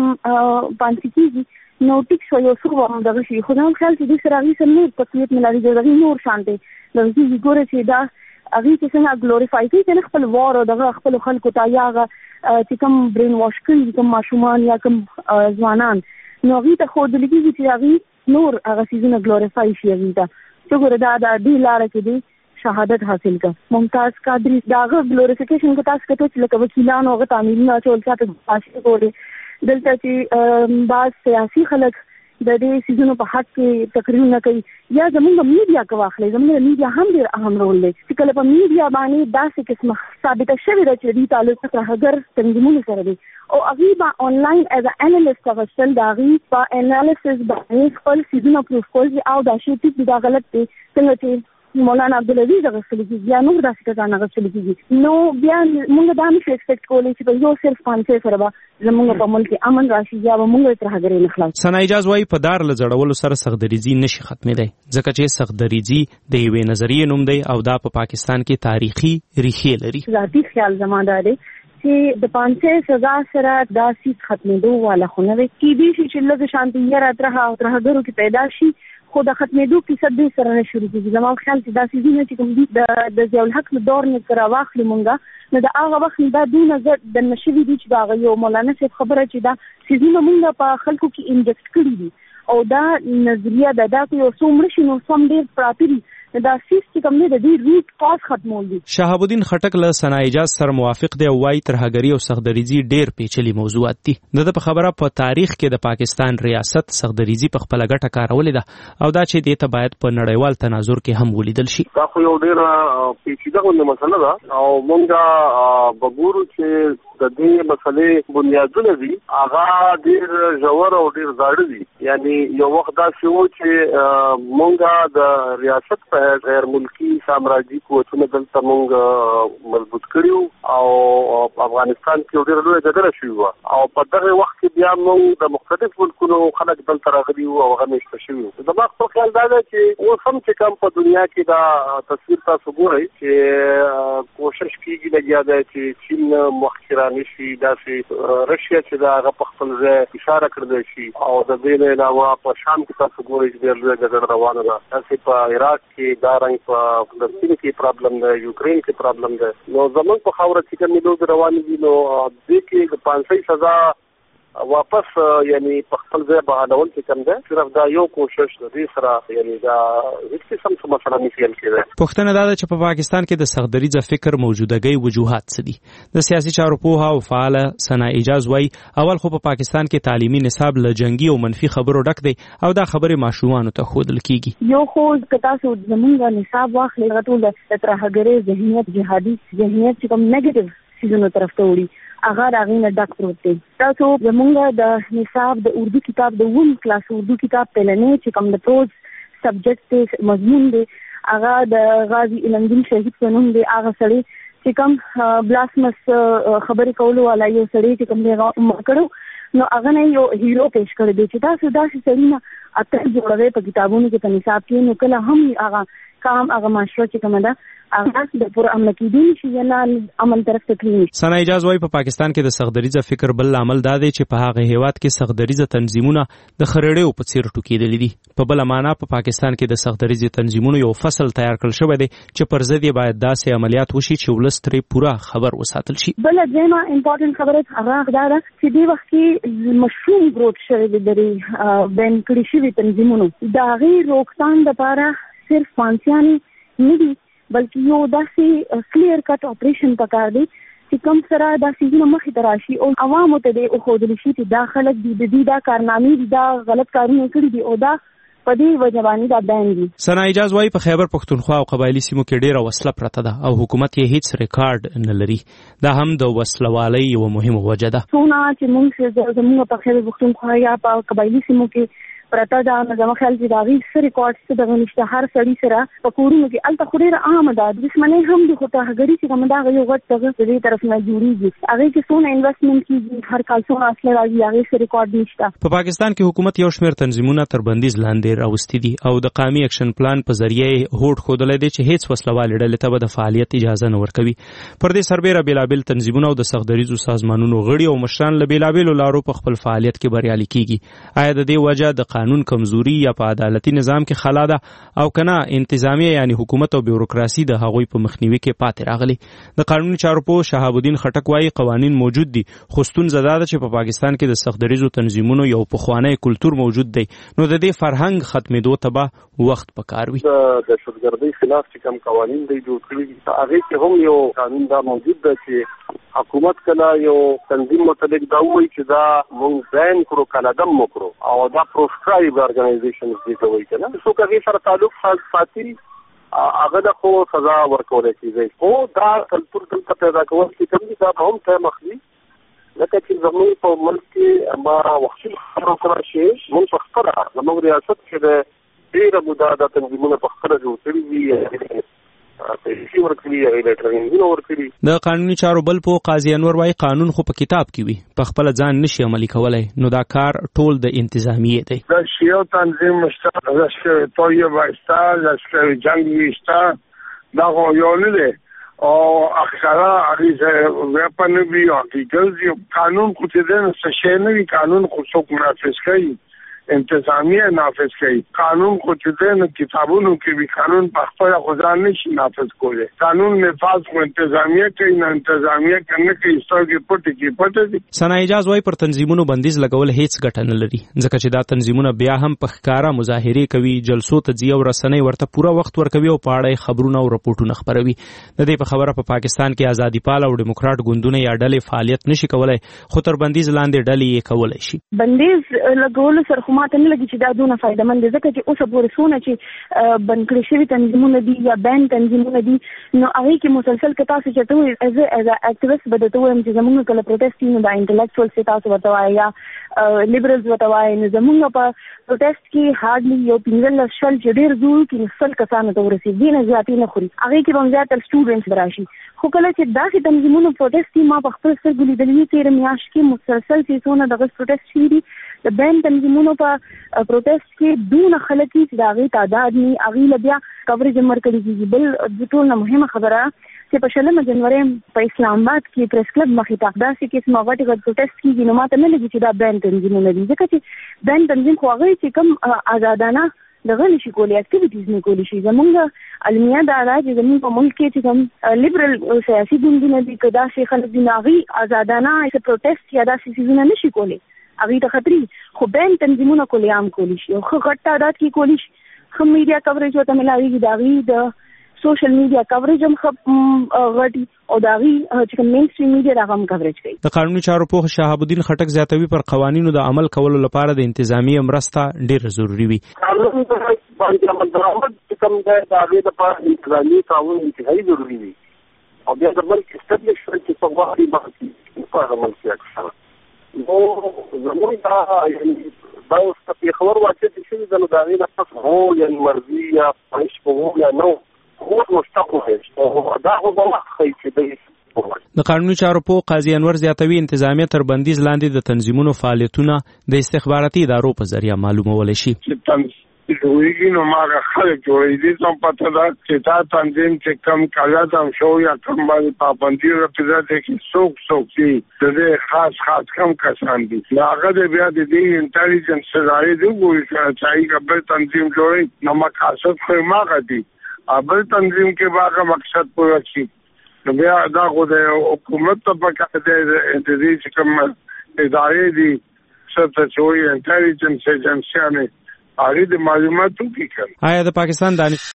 دې پانسۍ کېږي نو ټیک شو یو څو هم دغه شي خو نن خیال چې د سراغي سم نور تقویت ملاري دغه نور شانته د دې ګوره چې دا هغه چې څنګه ګلوریفای کوي چې خپل وار او دغه خپل خلکو ته یاغه چې کوم برین واش کوي کوم ماشومان یا کوم ځوانان نو هغه ته خو د لګي چې هغه نور هغه سيزونه ګلوریفای شي هغه ته چې ګوره دا د دې لار کې دی شهادت حاصل کا ممتاز قادری داغه ګلوریفیکیشن کو تاسو کته چې لکه وکیلانو هغه تعمیل نه چول چاته پاسې کوله دلته چې بعض سیاسي خلک د دې سيزونو په حق کې تقریرونه کوي یا زموږ میډیا کو واخلې زموږ میډیا هم ډېر اهم رول لري چې کله په میډیا باندې داسې قسمه ثابته شوې ده چې دې تعلق سره هغه تنظیمونه سره دي او هغه با انلاین از انالیست غوښتل دا غي په انالیسس باندې خپل سيزونه پروف کول او دا شی چې دا غلط دي څنګه چې مولانا عبدالعزیز غوښتل کیږي یا نور داسې کسان غوښتل کیږي نو بیا موږ دا نشو ایکسپیکټ کولی چې په یو صرف پانسۍ سره به زموږ په ملک کې امن راشي یا به موږ تر هغه نه خلاص. سنا اعجاز وايي په دار له جوړولو سره سختدریزي نشي ختمېدای ځکه چې سختدریزي د یوې نظریې نوم دی او دا په پاکستان کې تاریخي ریښې لري. ذاتي خیال زما دا دی چې د پانسۍ سزا سره داسې ختمېدو والا خو نه وي کېدای شي چې لږ شانتي یا راتره او ترهګرو کې پیدا شي خو د ختمېدو کیسه دې سره نه شروع کېږي. زما خیال چې دا سیزونه چې کوم دي د د ضیاء الحق له دور نه تر واخلې مونږه نو د هغه وخت دا دونه زه د نشوي دي چې دا یو مولانا صاحب خبره چې دا سیزونه مونږه په خلکو کې انجکټ کړي دي او دا نظریه د دا یو څو مړ شي نو سم ډېر پراته دي دا سیس چې کوم دی د دې روټ کاز ختمول دي. شهاب الدین خټک له ثنا اعجاز سره موافق دی او وايي ترهګری او سختدریزي ډېر پیچلي موضوعات دي. د په خبره په تاریخ کې د پاکستان ریاست سختدریزي په خپل ګټه کارولې ده او دا چې دې ته باید په نړیوال تناظر کې هم ولیدل شي. دا خو یو ډېر پیچیده غونډه مسله ده او مونږه وګورو چې د دې مسلې بنیادونه دي هغه ډېر ژور او ډېر زاړه دي. یعنی یو وخت دا شو چې مونږه د ریاست په غیر ملکی سامراجي قوتونو دلته مونږ مضبوط کړیو او افغانستان کې ډېر لوی جګړه شوې وه او په دغه وخت کې بیا مونږ د مختلف ملکونو خلک دلته راغلي وو او هغه میشته شوي وو. زما خپل خیال دا ده چې اوس هم چې کوم په دنیا کې دا تصویر تاسو ګورئ چې کوشش کېږي لګیا دی چې چین مخکې رانه شي، داسې رشیا چې دا هغه په خپل ځای اشاره کړی شي او د دې نه علاوه په شام کې تاسو ګورئ چې ډېر لوی جګړه روانه ده. داسې په عراق کې دا رنګ په فلسطین کې پرابلم ده، یوکرین کې پرابلم ده. نو زمونږ په خاوره چې کومې لوبې روانې دي نو دې کې د پانسۍ سزا واپس یعنی په خپل ځای بحالول چې کوم ده صرف دا یو کوشش د دې سره یعنی دا هیڅ قسم څه مسله نه کېدل کېده. پوښتنه دا ده چې په پاکستان کې د سختدریزه فکر موجودګۍ وجوهات څه دي؟ د سیاسي چارو پوهه او فعاله ثنا اعجاز وایي اول خو په پاکستان کې تعلیمي نصاب له جنگي او منفي خبرو ډک دی او دا خبرې ماشومانو ته ښودل کېږي. یو خو که تاسو زمونږ نصاب واخلئ هغه ټول د ترهګرۍ ذهنیت، جهادي ذهنیت چې کوم نیګیټیو څیزونو طرف ته وړي هغه راغی نه ډک پروت دی. تاسو زمونږ د نصاب د اردو کتاب د اووم کلاس اردو کتاب پهلنی چې کوم د پروز سبجیکټ مضمون دی هغه د غازی علمدین شهید په نوم دی. هغه سړی چې کوم بلاسمس خبرې کولو والا یو سړی چې کوم دی هغه کړو نو هغه نه یو هیرو پیش کړی دی چې تاسو داسې سړي نه اته جوړوي په کتابونو کې په نصاب کې نو کله هم هغه کام هغه معاشره چې کومه ده هغه د پور عمل کېدی شي یا نه عمل طرف ته کړی. ثنا اعجاز وايي په پاکستان کې د سختدریزه فکر بل عمل دا دی چې په هغه هیواد کې سختدریزه تنظیمونه د خرړېو په څیر ټوکېدلې دي. په بل معنا په پاکستان کې د سختدریزه تنظیمونو یو فصل تیار کړل شوی دی چې پر ضد یې باید داسې عملیات وشي چې ولس ترې پوره خبر وساتل شي. بل ځما امپورټنت خبره هغه دا ده چې دې وخت کې مشروم گروث شوی دی د بین کړي شوی تنظیمونو دا غي روکثان لپاره صرف فانسیانی نه دي بلکې یو داسې کلیر کټ اپریشن پکار دی چې کوم سره داسې نه مخې ته راشي او عوامو ته د ښودل شي چې دا خلک دي د دې دا کارنامې دي دا غلط کارونه کړي دي او دا په دې وجه باندې دا بیان دي. ثنا اعجاز وايي په خیبر پښتونخوا او قبایلی سیمو کې ډېره وسله پرته ده او حکومت یې هیڅ ریکارډ نه لري. دا هم د وسلوالۍ یوه مهمه وجه ده. څونه چې موږ زموږ په خیبر پښتونخوا یا په قبایلی سیمو کې پرته دا زموږ خیال چې دا غي سره ریکارډ څه دغه نشته. هر سړي سره په کورونو کې الته خو ډېره عامه ده دښمنۍ هم دي خو ترهګري چې کومه دا یو غټ څه د دې طرف نه جوړیږي هغه کې څونه انویسټمنټ کیږي هر کال څونه اصل راځي هغه سره ریکارډ نشته. په پاکستان کې حکومت یو شمېر تنظیمونه تر بندیز لاندې راوستي دي او د قومي اکشن پلان په ذریعه هوډ ښودلی دی چې هیڅ وسلوالې ډلې ته به د فعالیت اجازه نه ورکوي. پر دې سربیره بېلابېل تنظیمونه او د سختدریزو سازمانونو غړي او مشران له بېلابېلو لارو په خپل فعالیت کې بریالي کیږي. آیا د دې وجه د قانون کمزوري یا په عدالتي نظام کې خلا ده او کنه انتظامیه یعنی حکومت او بیوروکراسي د هغوی په مخنیوي کې پاتې راغلي؟ د قانوني چارو پوه شهاب الدین خټک وايي قوانین موجود دي خو ستونزه دا ده چې په پاکستان کې د سختدریزو تنظیمونو یو پخوانی کلتور موجود دی نو د دې فرهنګ ختمېدو ته به وخت پکار وي. د دهشتګردۍ خلاف چې کوم قوانین دی جوړ کړي دي هغه کې هم یو قانون دا موجود دی چې حکومت کله یو تنظیم متعلق دا وایي چې دا مونږ بیان کړو کله دم وکړو او دا پروسکرایب ارګنایزیشن دي ته وایي کنه څوک هغه سره تعلق ساتي هغه د خو سزا ورکول کیږي. خو دا کلتور دلته پیدا کول چې کوم دي دا هم ته مخلي لکه چې زموږ په ملک کې ما وحشي خبرو سره شي مونږ په خپله زموږ ریاست کې د ډېره موده دا تنظیمونه په خپله جوړ کړي دي د قانوني چارو بل په قاضي انور وايي قانون خو په کتاب کې وي په خپل ځان نشي عملي کولای نو دا کار ټول د انتظامیه دی. دا شیو تنظیم مشترک دا شیو تویه وایستا دا شیو جنگ ویستا دا خو یو نه دی او اکثره هغه ویپن وی او ګلزي قانون خو دې نه څه شي نه وي قانون خو څوک منافذ کوي انتظامیه نافذ کوي. قانون خو چې د کتابونو کې به قانون په خپل خدان نشي نافذ کولی. قانون نفاذ خو انتظامیه کوي، نه انتظامیه کنه کوي ستاسو پټ کې پټ دي. ثنا اجاز وايي پر تنظیمونو بندیز لګول هیڅ ګټه نه لري ځکه چې دا تنظیمونه بیا هم په ښکارا مظاهره کوي، جلسو ته ځي او رسنۍ ورته پوره وخت ورکوي او په اړه خبرونه او راپورټونه خبروي. د دې په خبره په پاکستان کې ازادي پال او ډیموکرات ګوندونه یا ډلې فعالیت نشي کولای، خو تر بندیز لاندې ډلې یې کولای شي. بندیز لګول سره خو ماته نه لګي چې دا دونه فائدہ مند ځکه چې اوس پورې سونه چې بند کړی شوی تنظیمونه دي یا بین تنظیمونه دي، نو هغه کې مسلسل کې تاسو چې ته ایز ایز اکټیویست بده ته هم چې زموږ کله پروټیسټ نه دا انټلیکچوال چې تاسو وتاوای یا لیبرلز وتاوای، نو زموږ په پروټیسټ کې هارډلی یو پنځل شل چې ډیر زور کې نسل کسانو ته ورسېږي نه زیاتې نه خوري، هغه کې هم زیاتره سټوډنټس راشي. خو کله چې داسې تنظیمونو پروټیسټ ما په خپل سترګو لیدلي تېره میاشت کې مسلسل چې څونه دغه پروټیسټ شوي دي، د بین تنظیمونو په پروټیسټ کې دونه خلک چې د هغې تعداد نه هغې له بیا کوریج هم ورکړی کېږي. بل د ټول نه مهمه خبره چې په شلمه جنوري په اسلام آباد کې پریس کلب مخې ته داسې قسمه غټې غټ پروټیسټ کېږي، نو ماته نه لګي چې دا بین تنظیمونه دي ځکه چې بین تنظیم خو هغه چې کوم آزادانه دغه نشي کولی اکټیویټیز نه کولی شي. زمونږ المیه دا ده چې زمونږ په ملک کې چې کوم لیبرل سیاسي ګوندونه دي که داسې خلک دي نو هغوی آزادانه پروټیسټ یا داسې څیزونه نشي کولی، هغوی ته خطري، خو بین تنظیمونه کولی عام کولی شي او ښه غټ تعداد کې کولی شي. ښه میډیا کوریج ورته ملاویږي، د هغوی د سوشل میډیا کوریج هم ښه غټي او د هغوی چې کوم مین سټریم میډیا هغه هم کوریج کوي. د قانوني چارو پوه شهاب الدین خټک زیاتوي پر قوانینو د عمل کولو لپاره د انتظامی مرسته ډیره ضروری وي. قانون باندې عمل درآمد چې کوم دی د هغې لپاره انتظامي قانون انتهایي ضروري وي او بیا د ملک اسټبلیشمنټ چې په وخت باندې په عمل کې اکثر نو زموږ دا یعنې دا اوس په پېښور واقع چې شوي ده نو د هغې نه پس هو یعنې مرضي یا پایش په هو یا نه د قانوني چارو پوه قاضي انور زیاتوي انتظامیه تر بندیز لاندې د تنظیمونو فعالیتونه د استخباراتي ادارو په ذریعه معلومولی شي. جوړیږي نو ماغه خلک جوړې دي ته پته ده چې دا تنظیم چې کم کاغذ هم شو یا کم باندې پابندي ورکړه ده چې څوک څوک دي د دې خاص خاص کم کسان دي هغه د بیا د دې انټيليجنس سره دی ګوري چې هغه بل تنظیم جوړي نو مقاصد خو ماغه دي ابل تنظیم کې باغه مقصد پوره شي. نو بیا دا خو د حکومت ته پکې د دې چې کوم ادارې دي څه چې انټيليجنس ایجنسیانه اړې د معلوماتو کې کړي. آیا د پاکستان دانش